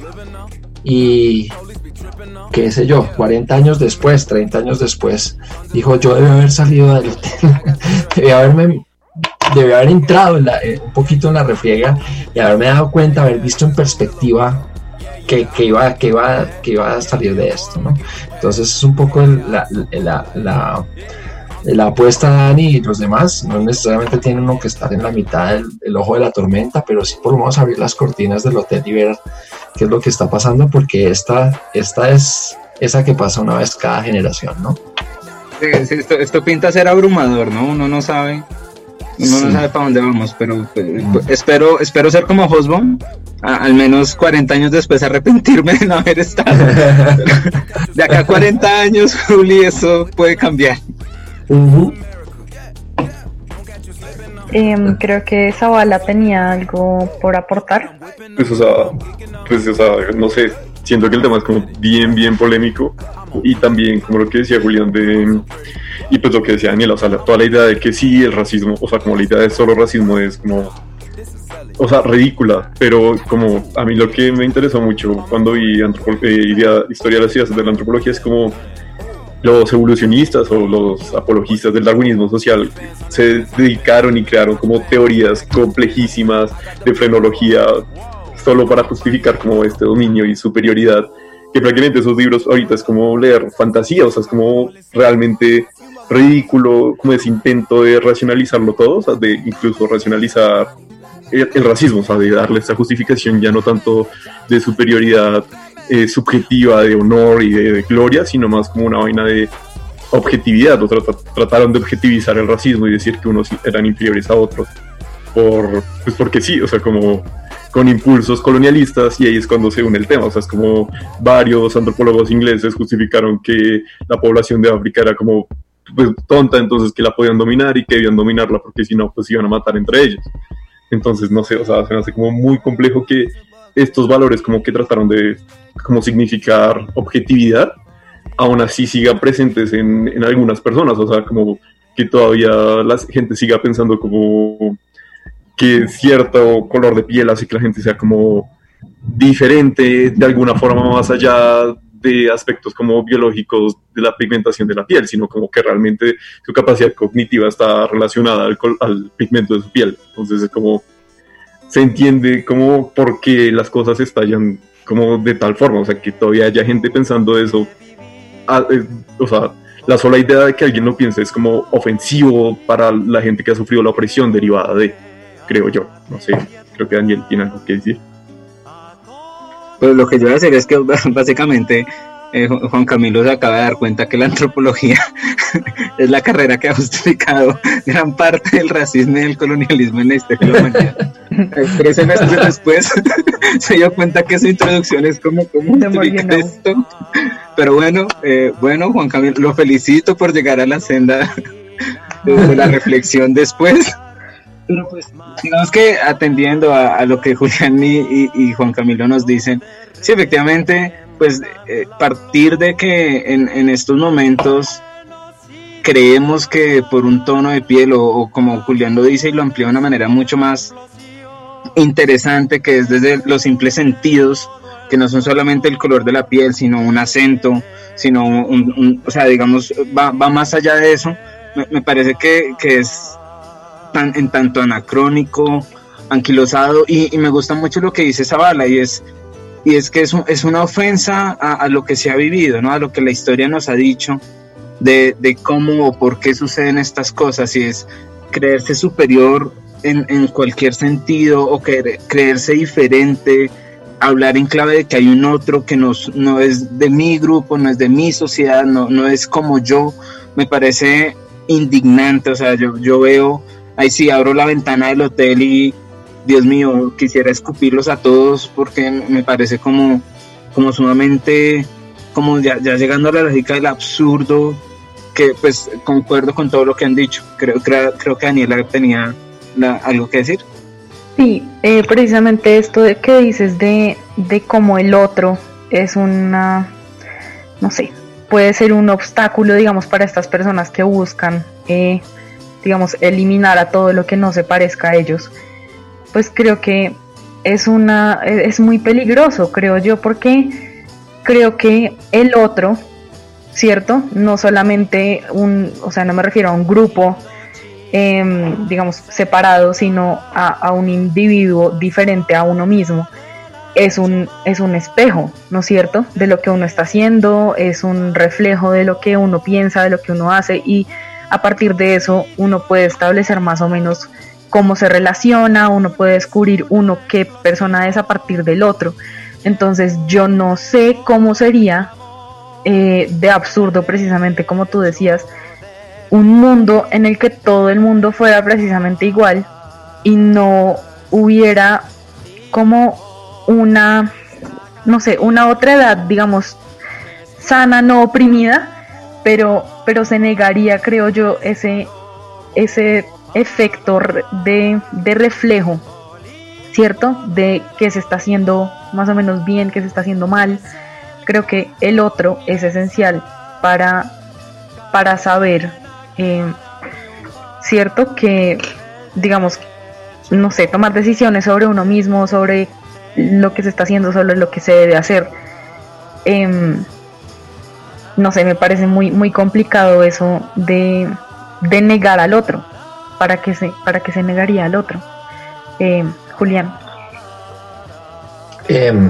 Y qué sé yo, cuarenta años después, treinta años después, dijo, yo debí haber salido del hotel, debí haberme debí haber entrado en la, eh, un poquito en la refriega y haberme dado cuenta, haber visto en perspectiva que, que, iba, que, iba, que iba a salir de esto, ¿no? Entonces es un poco el, la, la, la, la apuesta de Dani y los demás. No necesariamente tiene uno que estar en la mitad del, del ojo de la tormenta, pero sí por lo menos abrir las cortinas del hotel y ver qué es lo que está pasando, porque esta, esta es esa que pasa una vez cada generación, ¿no? Sí, sí, esto, esto pinta ser abrumador, ¿no? Uno no sabe uno sí. no sabe para dónde vamos, pero pues, pues, espero espero ser como Hobsbawm, a, al menos cuarenta años después arrepentirme de no haber estado. De acá a cuarenta años, Juli, eso puede cambiar. Uh-huh. Eh, creo que Zavala tenía algo por aportar. Pues o sea, pues o sea, no sé, siento que el tema es como bien, bien polémico y también como lo que decía Julián de, y pues lo que decía Daniela, o sea, la, toda la idea de que sí el racismo, o sea, como la idea de solo racismo es como, o sea, ridícula, pero como a mí lo que me interesó mucho cuando vi antropo- eh, idea, historia de las ideas de la antropología es como los evolucionistas o los apologistas del darwinismo social se dedicaron y crearon como teorías complejísimas de frenología solo para justificar como este dominio y superioridad, que prácticamente esos libros ahorita es como leer fantasía, o sea, es como realmente ridículo, como ese intento de racionalizarlo todo, o sea, de incluso racionalizar el, el racismo, o sea, de darle esta justificación ya no tanto de superioridad eh, subjetiva, de honor y de, de gloria, sino más como una vaina de objetividad, o trat- trataron de objetivizar el racismo y decir que unos eran inferiores a otros, por, pues porque sí, o sea, como con impulsos colonialistas, y ahí es cuando se une el tema, o sea, es como varios antropólogos ingleses justificaron que la población de África era como pues, tonta, entonces que la podían dominar y que debían dominarla porque si no, pues iban a matar entre ellos. Entonces, no sé, o sea, se me hace como muy complejo que estos valores como que trataron de como significar objetividad, aún así sigan presentes en, en algunas personas, o sea, como que todavía la gente siga pensando como que cierto color de piel hace que la gente sea como diferente de alguna forma más allá de aspectos como biológicos de la pigmentación de la piel, sino como que realmente su capacidad cognitiva está relacionada al, al pigmento de su piel. Entonces es como se entiende como por qué las cosas estallan como de tal forma, o sea, que todavía haya gente pensando eso, a, eh, o sea, la sola idea de que alguien lo piense es como ofensivo para la gente que ha sufrido la opresión derivada de, creo yo, no sé, creo que Daniel tiene algo que decir. Pues lo que yo voy a hacer es que básicamente eh, Juan Camilo se acaba de dar cuenta que la antropología es la carrera que ha justificado gran parte del racismo y del colonialismo en la historia de la humanidad. Tres semestres después se dio cuenta que su introducción es como cómo justifica esto. Pero bueno, eh, bueno Juan Camilo, lo felicito por llegar a la senda de, de la reflexión después. Pero pues, digamos que atendiendo a, a lo que Julián y, y, y Juan Camilo nos dicen, sí, efectivamente, pues eh, partir de que en, en estos momentos creemos que por un tono de piel, o, o como Julián lo dice y lo amplía de una manera mucho más interesante, que es desde los simples sentidos, que no son solamente el color de la piel, sino un acento, sino un, un, un o sea, digamos, va, va más allá de eso, me, me parece que, que es tan, en tanto anacrónico, anquilosado, y, y me gusta mucho lo que dice Zavala, y es, y es que es, un, es una ofensa a, a lo que se ha vivido, ¿no? A lo que la historia nos ha dicho, de, de cómo o por qué suceden estas cosas, y es creerse superior en, en cualquier sentido, o creer, creerse diferente, hablar en clave de que hay un otro que nos, no es de mi grupo, no es de mi sociedad, no, no es como yo, me parece indignante. O sea, yo, yo veo, ahí sí abro la ventana del hotel y Dios mío, quisiera escupirlos a todos, porque me parece como, como sumamente, como ya, ya llegando a la lógica del absurdo, que pues concuerdo con todo lo que han dicho. Creo, creo, creo que Daniela tenía la, algo que decir. Sí, eh, precisamente esto de que dices de, de cómo el otro es una, no sé, puede ser un obstáculo, digamos, para estas personas que buscan, eh, digamos, eliminar a todo lo que no se parezca a ellos. Pues creo que es una, es muy peligroso, creo yo, porque creo que el otro, ¿cierto? No solamente un, o sea, no me refiero a un grupo, eh, digamos, separado, sino a, a un individuo diferente a uno mismo. Es un, es un espejo, ¿no es cierto?, de lo que uno está haciendo, es un reflejo de lo que uno piensa, de lo que uno hace, y a partir de eso uno puede establecer más o menos cómo se relaciona, uno puede descubrir uno qué persona es a partir del otro. Entonces yo no sé cómo sería eh, de absurdo, precisamente como tú decías, un mundo en el que todo el mundo fuera precisamente igual y no hubiera como una, no sé, una otra edad, digamos, sana, no oprimida, pero, pero se negaría, creo yo, ese, ese efecto de, de reflejo, ¿cierto? De que se está haciendo más o menos bien, que se está haciendo mal, creo que el otro es esencial para, para saber, eh, cierto, que, digamos, no sé, tomar decisiones sobre uno mismo, sobre lo que se está haciendo, sobre lo que se debe hacer. Eh, no sé, me parece muy, muy complicado eso de, de negar al otro. ¿Para qué se, para qué se negaría al otro? Eh, Julián. Eh,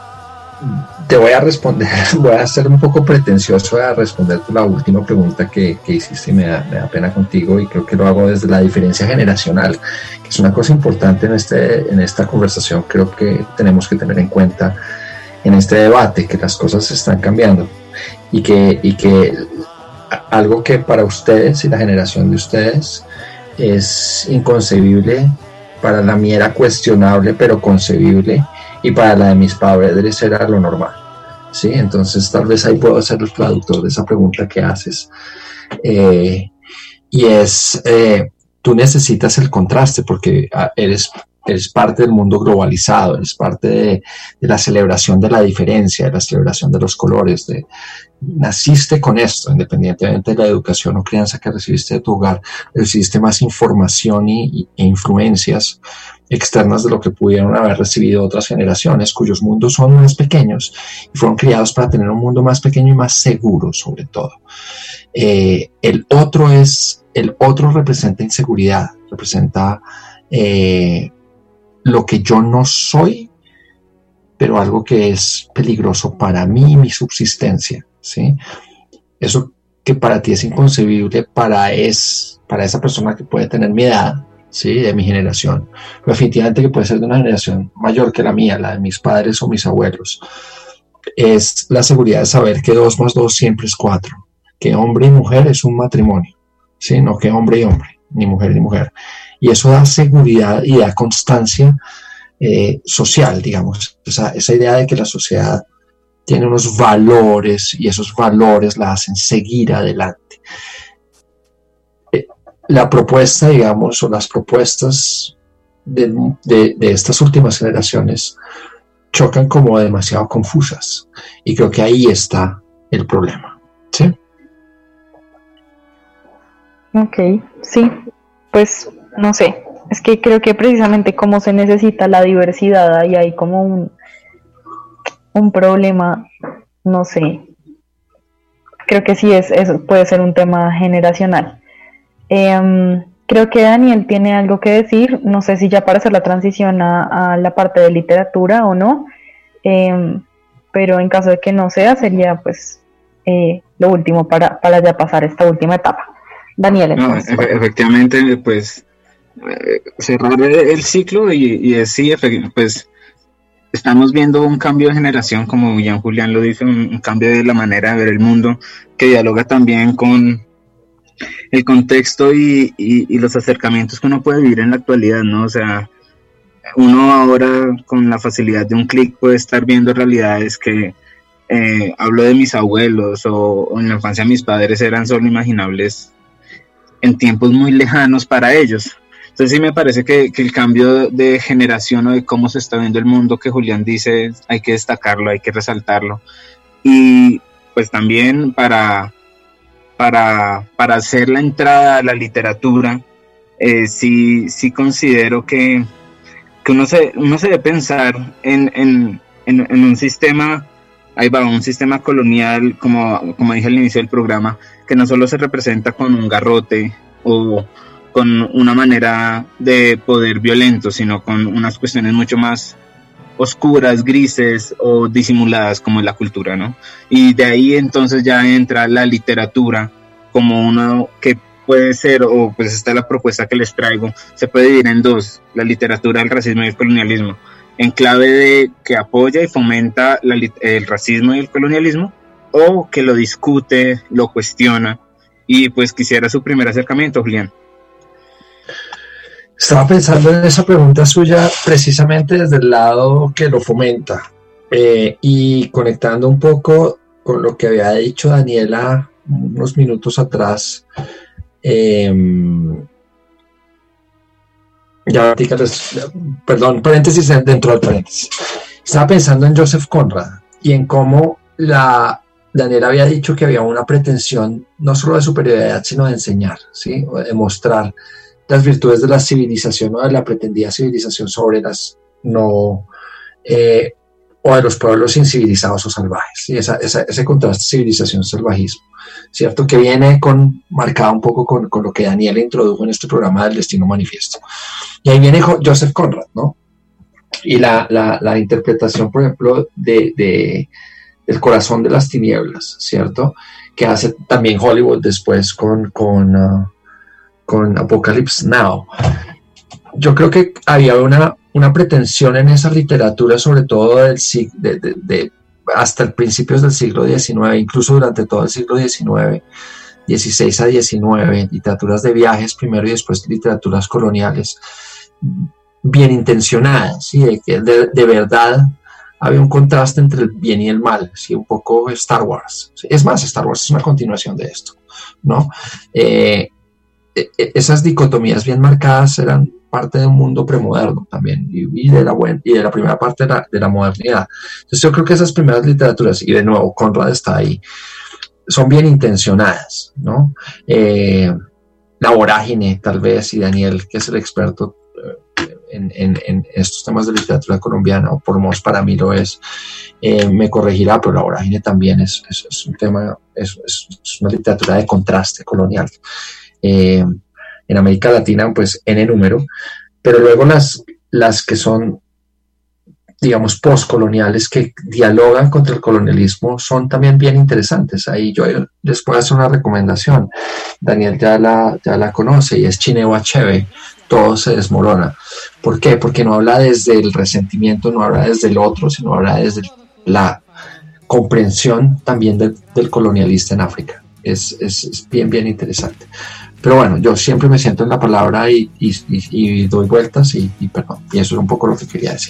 te voy a responder, voy a ser un poco pretencioso a responder la última pregunta que, que hiciste y me da, me da pena contigo, y creo que lo hago desde la diferencia generacional, que es una cosa importante en, este, en esta conversación. Creo que tenemos que tener en cuenta en este debate que las cosas están cambiando y que, y que algo que para ustedes y la generación de ustedes es inconcebible, para la mía era cuestionable pero concebible, y para la de mis padres era lo normal, ¿sí? Entonces tal vez ahí puedo ser el traductor de esa pregunta que haces, eh, y es, eh, tú necesitas el contraste porque eres, eres parte del mundo globalizado, eres parte de, de la celebración de la diferencia, de la celebración de los colores, de, naciste con esto, independientemente de la educación o crianza que recibiste de tu hogar, recibiste más información y, e influencias externas de lo que pudieron haber recibido otras generaciones cuyos mundos son más pequeños y fueron criados para tener un mundo más pequeño y más seguro, sobre todo. Eh, el otro es, el otro representa inseguridad, representa eh, lo que yo no soy, pero algo que es peligroso para mí y mi subsistencia, ¿sí? Eso que para ti es inconcebible, para, es, para esa persona que puede tener mi edad, ¿sí? De mi generación, pero definitivamente que puede ser de una generación mayor que la mía, la de mis padres o mis abuelos, es la seguridad de saber que dos más dos siempre es cuatro, que hombre y mujer es un matrimonio, ¿sí? No que hombre y hombre, ni mujer y mujer, y eso da seguridad y da constancia eh, social, digamos, esa, esa idea de que la sociedad tiene unos valores y esos valores la hacen seguir adelante. Eh, la propuesta, digamos, o las propuestas de, de, de estas últimas generaciones chocan como demasiado confusas, y creo que ahí está el problema, ¿sí? Ok, sí, pues no sé, es que creo que precisamente como se necesita la diversidad, ahí hay como un, un problema, no sé, creo que sí es, es puede ser un tema generacional. Eh, creo que Daniel tiene algo que decir, no sé si ya para hacer la transición a, a la parte de literatura o no, eh, pero en caso de que no sea, sería pues eh, lo último para, para ya pasar esta última etapa. Daniel, entonces. No, efe- efectivamente, pues eh, cerrar el ciclo y, y es, sí, efe- pues estamos viendo un cambio de generación, como Jean Julián lo dice, un, un cambio de la manera de ver el mundo, que dialoga también con el contexto y, y, y los acercamientos que uno puede vivir en la actualidad, ¿no? O sea, uno ahora con la facilidad de un clic puede estar viendo realidades que eh, hablo de mis abuelos o, o en la infancia mis padres eran solo imaginables en tiempos muy lejanos para ellos. Entonces sí me parece que, que el cambio de generación o de cómo se está viendo el mundo que Julián dice, hay que destacarlo, hay que resaltarlo. Y pues también para, para, para hacer la entrada a la literatura, eh, sí, sí considero que, que uno, se, uno se debe pensar en, en, en, en un sistema, ahí va, un sistema colonial, como, como dije al inicio del programa, que no solo se representa con un garrote o con una manera de poder violento, sino con unas cuestiones mucho más oscuras, grises o disimuladas, como es la cultura, ¿no? Y de ahí entonces ya entra la literatura como uno que puede ser, o pues esta es la propuesta que les traigo, se puede dividir en dos: la literatura del racismo y el colonialismo, en clave de que apoya y fomenta la, el racismo y el colonialismo, o que lo discute, lo cuestiona. Y pues quisiera su primer acercamiento, Julián. Estaba pensando en esa pregunta suya precisamente desde el lado que lo fomenta, eh, y conectando un poco con lo que había dicho Daniela unos minutos atrás. Eh, ya, perdón, paréntesis dentro del paréntesis. Estaba pensando en Joseph Conrad y en cómo la, Daniel había dicho que había una pretensión no solo de superioridad, sino de enseñar, ¿sí? O de mostrar las virtudes de la civilización o de la pretendida civilización sobre las no, eh, o de los pueblos incivilizados o salvajes, ¿sí? Esa, esa, ese contraste civilización-salvajismo, ¿cierto? Que viene con, marcado un poco con, con lo que Daniel introdujo en este programa del Destino Manifiesto. Y ahí viene Joseph Conrad, ¿no? Y la, la, la interpretación, por ejemplo, de, de El corazón de las tinieblas, ¿cierto? Que hace también Hollywood después con, con, uh, con Apocalypse Now. Yo creo que había una, una pretensión en esa literatura, sobre todo del, de, de, de, hasta el principios del siglo diecinueve, incluso durante todo el siglo diecinueve, dieciséis a diecinueve, literaturas de viajes primero y después literaturas coloniales, bien intencionadas, ¿sí? de, de, de verdad había un contraste entre el bien y el mal, ¿sí? Un poco Star Wars, ¿sí? Es más, Star Wars es una continuación de esto, ¿no? Eh, esas dicotomías bien marcadas eran parte de un mundo premoderno también, y, y, de, la buen, y de la primera parte de la, de la modernidad. Entonces yo creo que esas primeras literaturas, y de nuevo Conrad está ahí, son bien intencionadas, ¿no? Eh, la vorágine, tal vez, y Daniel, que es el experto En, en, en estos temas de literatura colombiana, o por lo menos para mí lo es, eh, me corregirá, pero la vorágine también es, es, es un tema, es, es una literatura de contraste colonial. Eh, en América Latina, pues, en el número, pero luego las, las que son, digamos, postcoloniales, que dialogan contra el colonialismo, son también bien interesantes. Ahí yo les puedo hacer una recomendación. Daniel ya la, ya la conoce, y es Chinua Achebe, Todo se desmorona. ¿Por qué? Porque no habla desde el resentimiento, no habla desde el otro, sino habla desde la comprensión también del, del colonialista en África. Es, es, es bien, bien interesante. Pero bueno, yo siempre me siento en la palabra y, y, y, y doy vueltas y, y perdón. Y eso es un poco lo que quería decir.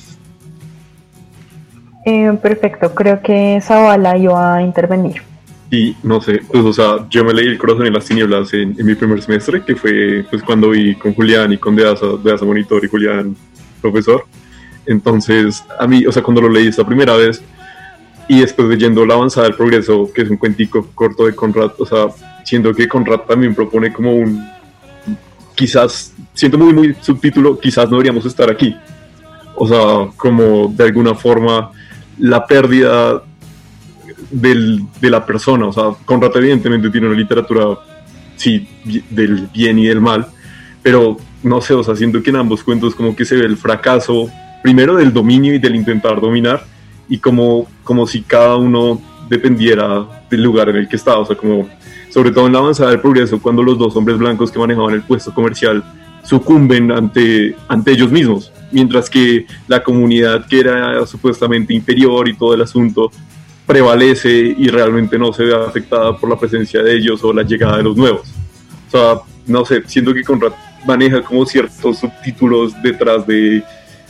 Eh, perfecto, creo que Zavala iba a intervenir. Y no sé, pues o sea, yo me leí El corazón en las tinieblas en, en mi primer semestre, que fue pues cuando vi con Julián y con Deasa, Deasa monitor y Julián profesor. Entonces, a mí, o sea, cuando lo leí esta primera vez, y después leyendo La avanzada del progreso, que es un cuentico corto de Conrad, o sea, siento que Conrad también propone como un, quizás, siento muy, muy subtítulo, quizás no deberíamos estar aquí. O sea, como de alguna forma la pérdida del, de la persona. O sea, Conrad evidentemente tiene una literatura, sí, del bien y del mal, pero no sé, o sea, siento que en ambos cuentos como que se ve el fracaso, primero del dominio y del intentar dominar, y como, como si cada uno dependiera del lugar en el que estaba. O sea, como, sobre todo en La avanzada del progreso, cuando los dos hombres blancos que manejaban el puesto comercial sucumben ante, ante ellos mismos, mientras que la comunidad que era supuestamente inferior y todo el asunto prevalece y realmente no se ve afectada por la presencia de ellos o la llegada de los nuevos. O sea, no sé, siento que Conrad maneja como ciertos subtítulos detrás de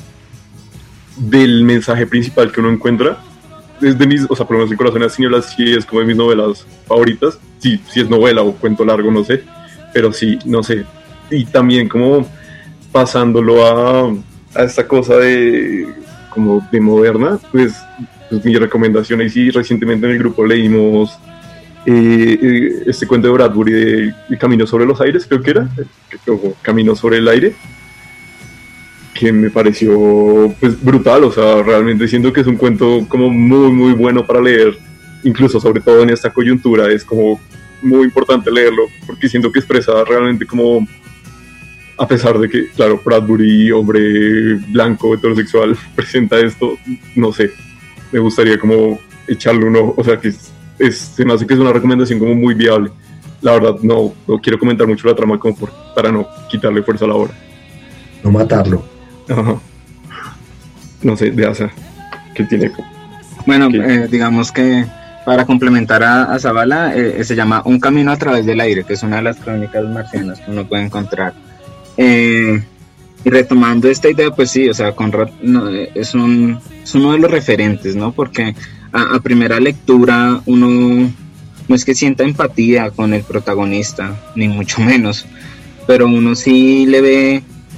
del mensaje principal que uno encuentra. Es de mis, o sea, por lo menos El corazón de las tinieblas sí es como de mis novelas favoritas. Sí, sí es novela o cuento largo, no sé, pero sí, no sé. Y también como pasándolo a, a esta cosa de como de moderna, pues, pues mi recomendación ahí sí, recientemente en el grupo leímos eh, este cuento de Bradbury de, de Camino sobre los aires, creo que era, o Camino sobre el aire, que me pareció pues brutal. O sea, realmente siento que es un cuento como muy muy bueno para leer, incluso sobre todo en esta coyuntura. Es como muy importante leerlo porque siento que expresa realmente como, a pesar de que, claro, Bradbury, hombre blanco, heterosexual, presenta esto, no sé, me gustaría como echarle uno, o sea, que es, es, se me hace que es una recomendación como muy viable. La verdad, no, no quiero comentar mucho la trama como por, para no quitarle fuerza a la obra. No matarlo. Ajá. No sé, de Asa, ¿qué tiene? Bueno, eh, digamos que para complementar a, a Zavala, eh, se llama Un camino a través del aire, que es una de las crónicas marcianas que uno puede encontrar. Eh, y retomando esta idea, pues sí, o sea, Conrad no, es, un, es uno de los referentes, ¿no? Porque a, a primera lectura uno no es que sienta empatía con el protagonista, ni mucho menos, pero uno sí le ve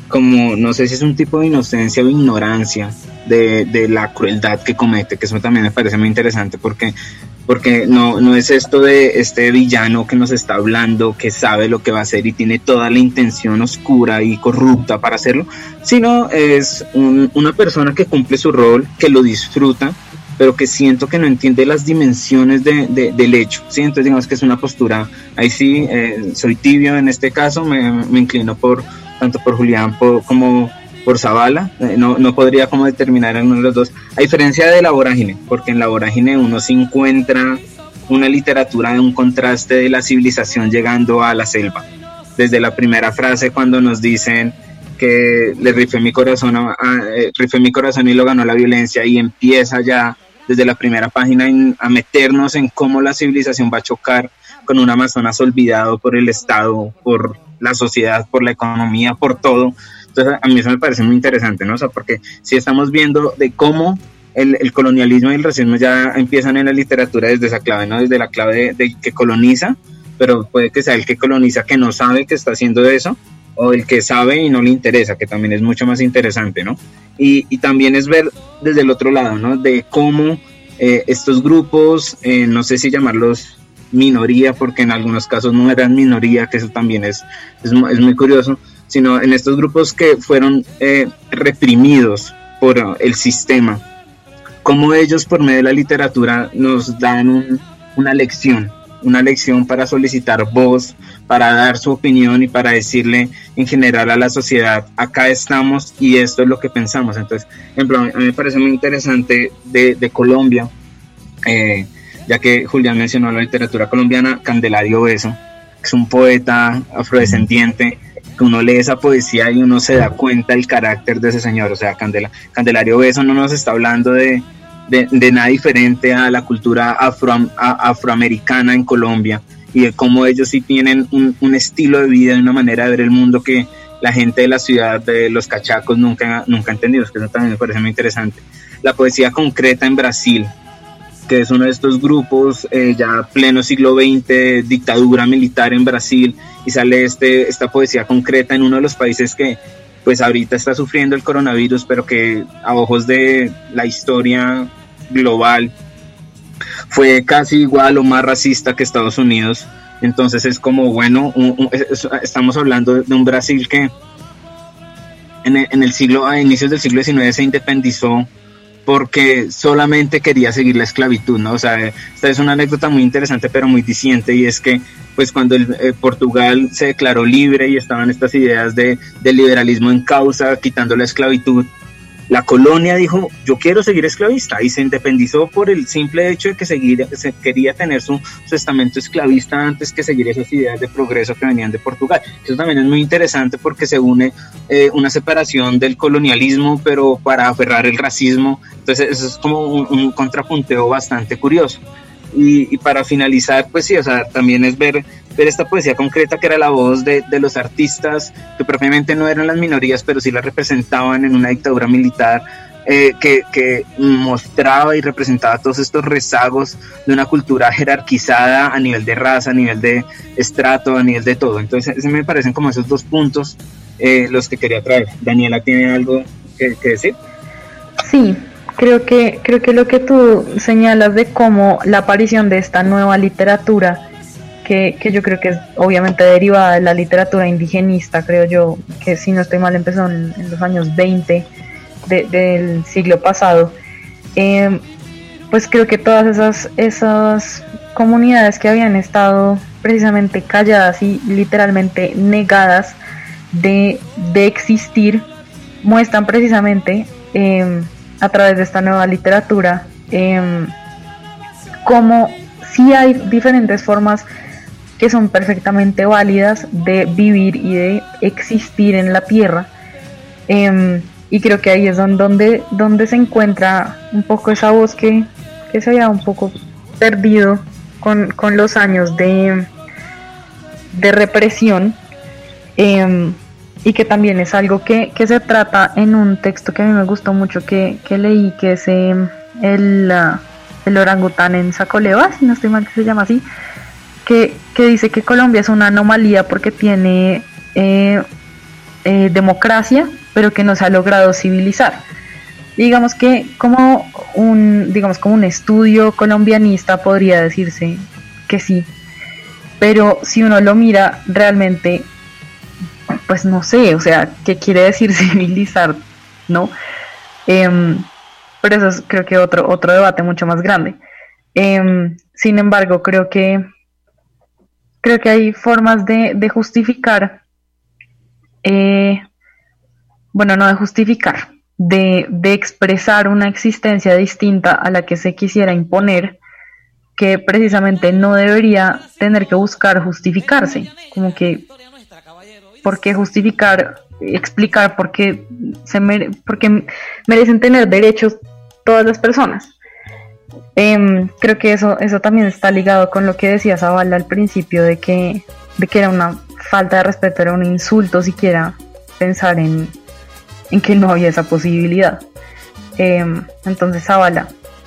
como, no sé si es un tipo de inocencia o ignorancia de, de la crueldad que comete, que eso también me parece muy interesante porque, porque no, no es esto de este villano que nos está hablando, que sabe lo que va a hacer y tiene toda la intención oscura y corrupta para hacerlo, sino es un, una persona que cumple su rol, que lo disfruta, pero que siento que no entiende las dimensiones de, de, del hecho, ¿sí? Entonces digamos que es una postura, ahí sí, eh, soy tibio en este caso, me, me inclino por tanto por Julián por, como por Zavala, eh, no, no podría como determinar en uno de los dos, a diferencia de La Vorágine, porque en La Vorágine uno se encuentra una literatura de un contraste de la civilización llegando a la selva, desde la primera frase cuando nos dicen que le rifé mi corazón, a, a, eh, rifé mi corazón y lo ganó la violencia, y empieza ya desde la primera página en, a meternos en cómo la civilización va a chocar con un Amazonas olvidado por el Estado, por la sociedad, por la economía, por todo. Entonces a mí eso me parece muy interesante, ¿no? O sea, porque si estamos viendo de cómo el, el colonialismo y el racismo ya empiezan en la literatura desde esa clave, ¿no? Desde la clave de, de que coloniza, pero puede que sea el que coloniza que no sabe que está haciendo eso, o el que sabe y no le interesa, que también es mucho más interesante, ¿no? Y, y también es ver desde el otro lado, ¿no? De cómo eh, estos grupos, eh, no sé si llamarlos minoría, porque en algunos casos no eran minoría, que eso también es, es, es muy curioso, sino en estos grupos que fueron eh, reprimidos por el sistema, cómo ellos por medio de la literatura nos dan un, una lección, una lección para solicitar voz, para dar su opinión y para decirle en general a la sociedad, acá estamos y esto es lo que pensamos. Entonces, por ejemplo, a mí me parece muy interesante de, de Colombia, eh, ya que Julián mencionó la literatura colombiana, Candelario Beso, que es un poeta afrodescendiente, que uno lee esa poesía y uno se da cuenta del carácter de ese señor. O sea, Candela, Candelario Beso no nos está hablando de, de, de nada diferente a la cultura afro, a, afroamericana en Colombia, y de cómo ellos sí tienen un, un estilo de vida y una manera de ver el mundo que la gente de la ciudad de los cachacos nunca, nunca ha entendido, que eso también me parece muy interesante. La poesía concreta en Brasil, que es uno de estos grupos eh, ya pleno siglo veinte, dictadura militar en Brasil, y sale este, esta poesía concreta en uno de los países que pues ahorita está sufriendo el coronavirus, pero que a ojos de la historia global fue casi igual o más racista que Estados Unidos. Entonces es como, bueno, un, un, es, estamos hablando de un Brasil que en el, en el siglo, a inicios del siglo diecinueve se independizó porque solamente quería seguir la esclavitud, ¿no? O sea, esta es una anécdota muy interesante pero muy diciente, y es que pues cuando el, eh, Portugal se declaró libre y estaban estas ideas de, de liberalismo en causa, quitando la esclavitud, la colonia dijo, yo quiero seguir esclavista, y se independizó por el simple hecho de que seguir, se quería tener su, su estamento esclavista antes que seguir esas ideas de progreso que venían de Portugal. Eso también es muy interesante porque se une eh, una separación del colonialismo, pero para aferrar el racismo. Entonces eso es como un, un contrapunteo bastante curioso. Y, y para finalizar, pues sí, o sea, también es ver, ver esta poesía concreta que era la voz de, de los artistas que propiamente no eran las minorías, pero sí las representaban en una dictadura militar, eh, que, que mostraba y representaba todos estos rezagos de una cultura jerarquizada a nivel de raza, a nivel de estrato, a nivel de todo. Entonces ese me parecen como esos dos puntos eh, los que quería traer. Daniela, ¿tiene algo que, que decir? Sí. Creo que, creo que lo que tú señalas de cómo la aparición de esta nueva literatura, que, que yo creo que es obviamente derivada de la literatura indigenista, creo yo, que si no estoy mal empezó en, en los años veinte de, del siglo pasado, eh, pues creo que todas esas, esas comunidades que habían estado precisamente calladas y literalmente negadas de, de existir, muestran precisamente eh, a través de esta nueva literatura, eh, como sí hay diferentes formas que son perfectamente válidas de vivir y de existir en la tierra, eh, y creo que ahí es donde, donde se encuentra un poco esa voz que, que se había un poco perdido con, con los años de, de represión, eh, y que también es algo que, que se trata en un texto que a mí me gustó mucho que, que leí, que es eh, el, uh, el orangután en Sacoleva, si no estoy mal que se llama así, que, que dice que Colombia es una anomalía porque tiene eh, eh, democracia, pero que no se ha logrado civilizar. Digamos que como un, digamos como un estudio colombianista podría decirse que sí, pero si uno lo mira realmente, pues no sé, o sea, ¿qué quiere decir civilizar? ¿No? Eh, pero eso es creo que otro, otro debate mucho más grande. Eh, sin embargo, creo que creo que hay formas de, de justificar, eh, bueno, no de justificar, de, de expresar una existencia distinta a la que se quisiera imponer, que precisamente no debería tener que buscar justificarse, como que, ¿por qué justificar, explicar por qué, se mere- por qué merecen tener derechos todas las personas? Eh, creo que eso, eso también está ligado con lo que decía Zavala al principio, de que, de que era una falta de respeto, era un insulto siquiera pensar en, en que no había esa posibilidad. Eh, entonces, Zavala.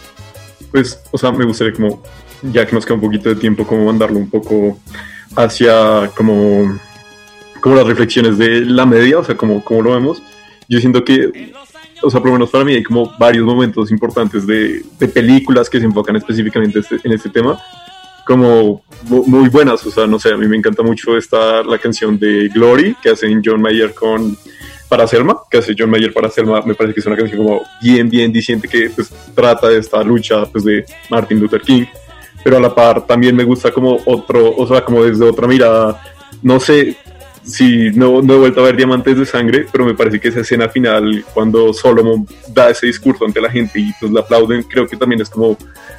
Pues, o sea, me gustaría como, ya que nos queda un poquito de tiempo, como mandarlo un poco hacia como, como las reflexiones de la media, o sea, como, como lo vemos. Yo siento que, o sea, por lo menos para mí hay como varios momentos importantes de, de películas que se enfocan específicamente este, en este tema, como muy buenas. O sea, no sé, a mí me encanta mucho esta, la canción de Glory que hacen John Mayer con, para Selma, que hace John Mayer para Selma. Me parece que es una canción como bien, bien diciente, que pues trata de esta lucha pues de Martin Luther King, pero a la par también me gusta como otro, o sea, como desde otra mirada. No sé si no, no he vuelto a ver Diamantes de Sangre, pero me parece que esa escena final, cuando Solomon da ese discurso ante la gente y pues le aplauden, creo que también es como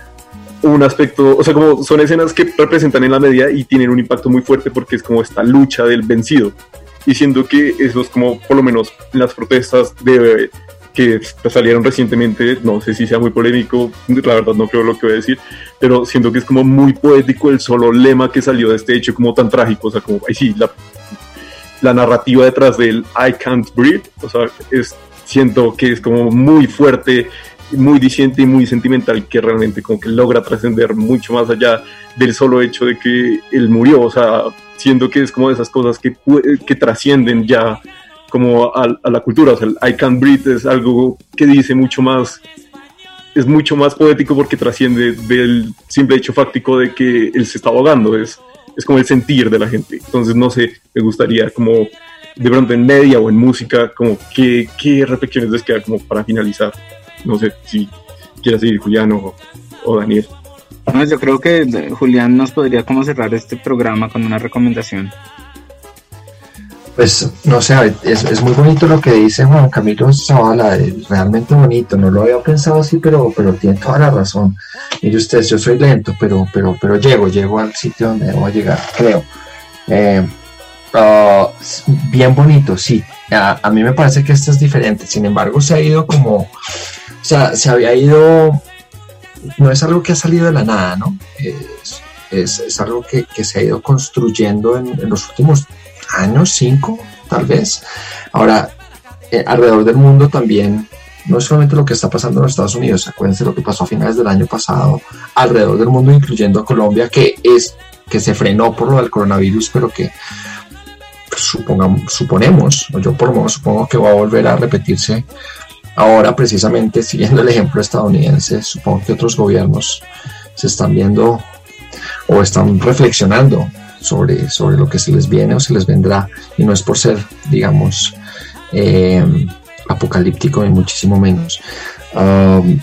un aspecto, o sea, como son escenas que representan en la media y tienen un impacto muy fuerte, porque es como esta lucha del vencido, y siento que eso es como, por lo menos en las protestas de, que salieron recientemente, no sé si sea muy polémico, la verdad no creo lo que voy a decir, pero siento que es como muy poético el solo lema que salió de este hecho, como tan trágico, o sea, como, ay sí, la la narrativa detrás del I can't breathe, o sea, es, siento que es como muy fuerte, muy diciente y muy sentimental, que realmente como que logra trascender mucho más allá del solo hecho de que él murió. O sea, siento que es como de esas cosas que, que trascienden ya como a, a la cultura. O sea, el I can't breathe es algo que dice mucho más, es mucho más poético, porque trasciende del simple hecho fáctico de que él se está ahogando, es es como el sentir de la gente. Entonces, no sé, me gustaría como de pronto en media o en música, como qué, qué reflexiones les queda como para finalizar. No sé si quieras seguir Julián o, o Daniel. No, yo creo que Julián nos podría como cerrar este programa con una recomendación. Pues, no sé, es, es muy bonito lo que dice Juan Camilo Zavala, es realmente bonito, no lo había pensado así, pero, pero tiene toda la razón. Mire ustedes, yo soy lento, pero, pero, pero llego, llego al sitio donde debo llegar, creo. Eh, uh, bien bonito, sí. A, a mí me parece que esto es diferente, sin embargo se ha ido como, o sea, se había ido, no es algo que ha salido de la nada, ¿no? Es, es, es algo que, que se ha ido construyendo en, en los últimos años, cinco, tal vez. Ahora, eh, alrededor del mundo también, no es solamente lo que está pasando en los Estados Unidos, acuérdense lo que pasó a finales del año pasado, alrededor del mundo, incluyendo a Colombia, que es que se frenó por lo del coronavirus, pero que supongamos, suponemos, o yo por lo menos supongo que va a volver a repetirse ahora, precisamente siguiendo el ejemplo estadounidense. Supongo que otros gobiernos se están viendo o están reflexionando sobre, sobre lo que se les viene o se les vendrá, y no es por ser, digamos, eh, apocalíptico, ni muchísimo menos. Um,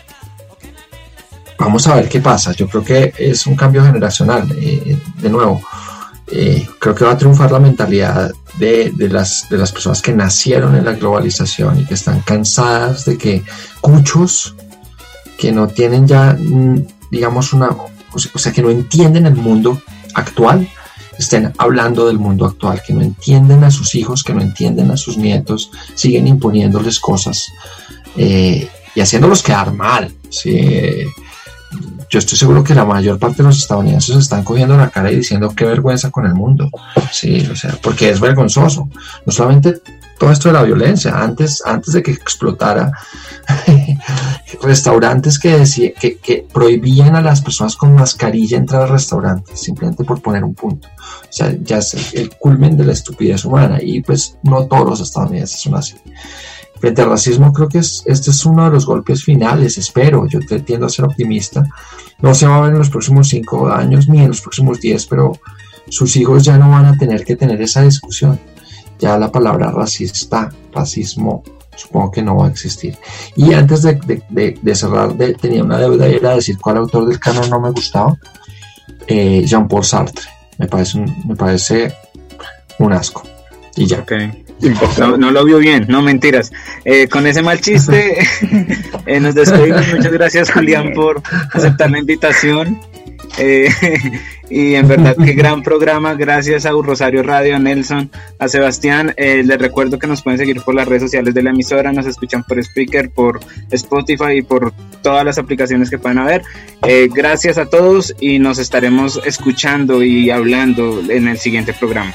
vamos a ver qué pasa. Yo creo que es un cambio generacional, eh, de nuevo. Eh, creo que va a triunfar la mentalidad de, de, las, de las personas que nacieron en la globalización y que están cansadas de que muchos que no tienen ya, digamos, una, o sea, que no entienden el mundo actual, estén hablando del mundo actual, que no entienden a sus hijos, que no entienden a sus nietos, siguen imponiéndoles cosas eh, y haciéndolos quedar mal. ¿Sí? Yo estoy seguro que la mayor parte de los estadounidenses están cogiendo la cara y diciendo qué vergüenza con el mundo, sí, o sea, porque es vergonzoso. No solamente todo esto de la violencia, antes, antes de que explotara, restaurantes que, decía, que, que prohibían a las personas con mascarilla entrar al restaurante, simplemente por poner un punto. O sea, ya es el, el culmen de la estupidez humana, y pues no todos los estadounidenses son así. Frente al racismo, creo que es, este es uno de los golpes finales, espero, yo te, tiendo a ser optimista. No se va a ver en los próximos cinco años ni en los próximos diez, pero sus hijos ya no van a tener que tener esa discusión. Ya la palabra racista, racismo, supongo que no va a existir. Y antes de, de, de, de cerrar, de, tenía una deuda, era decir cuál autor del canon no me gustaba. eh, Jean-Paul Sartre, me parece un, me parece un asco, y ya. Okay. No, no lo vio bien, no mentiras. Eh, con ese mal chiste eh, nos despedimos. Muchas gracias, Julián, por aceptar la invitación. Eh, y en verdad, qué gran programa. Gracias a Rosario Radio, a Nelson, a Sebastián. Eh, les recuerdo que nos pueden seguir por las redes sociales de la emisora. Nos escuchan por Spreaker, por Spotify y por todas las aplicaciones que puedan haber. Eh, gracias a todos y nos estaremos escuchando y hablando en el siguiente programa.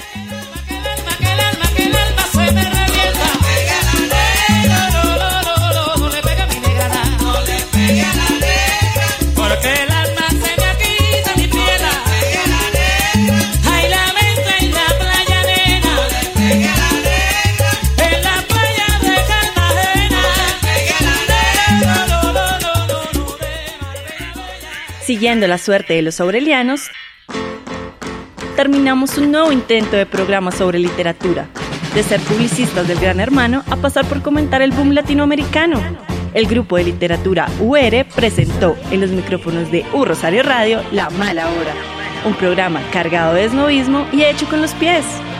Siguiendo la suerte de los aurelianos, terminamos un nuevo intento de programa sobre literatura, de ser publicistas del Gran Hermano a pasar por comentar el boom latinoamericano. El grupo de literatura U R presentó en los micrófonos de U Rosario Radio La Mala Hora, un programa cargado de esnovismo y hecho con los pies.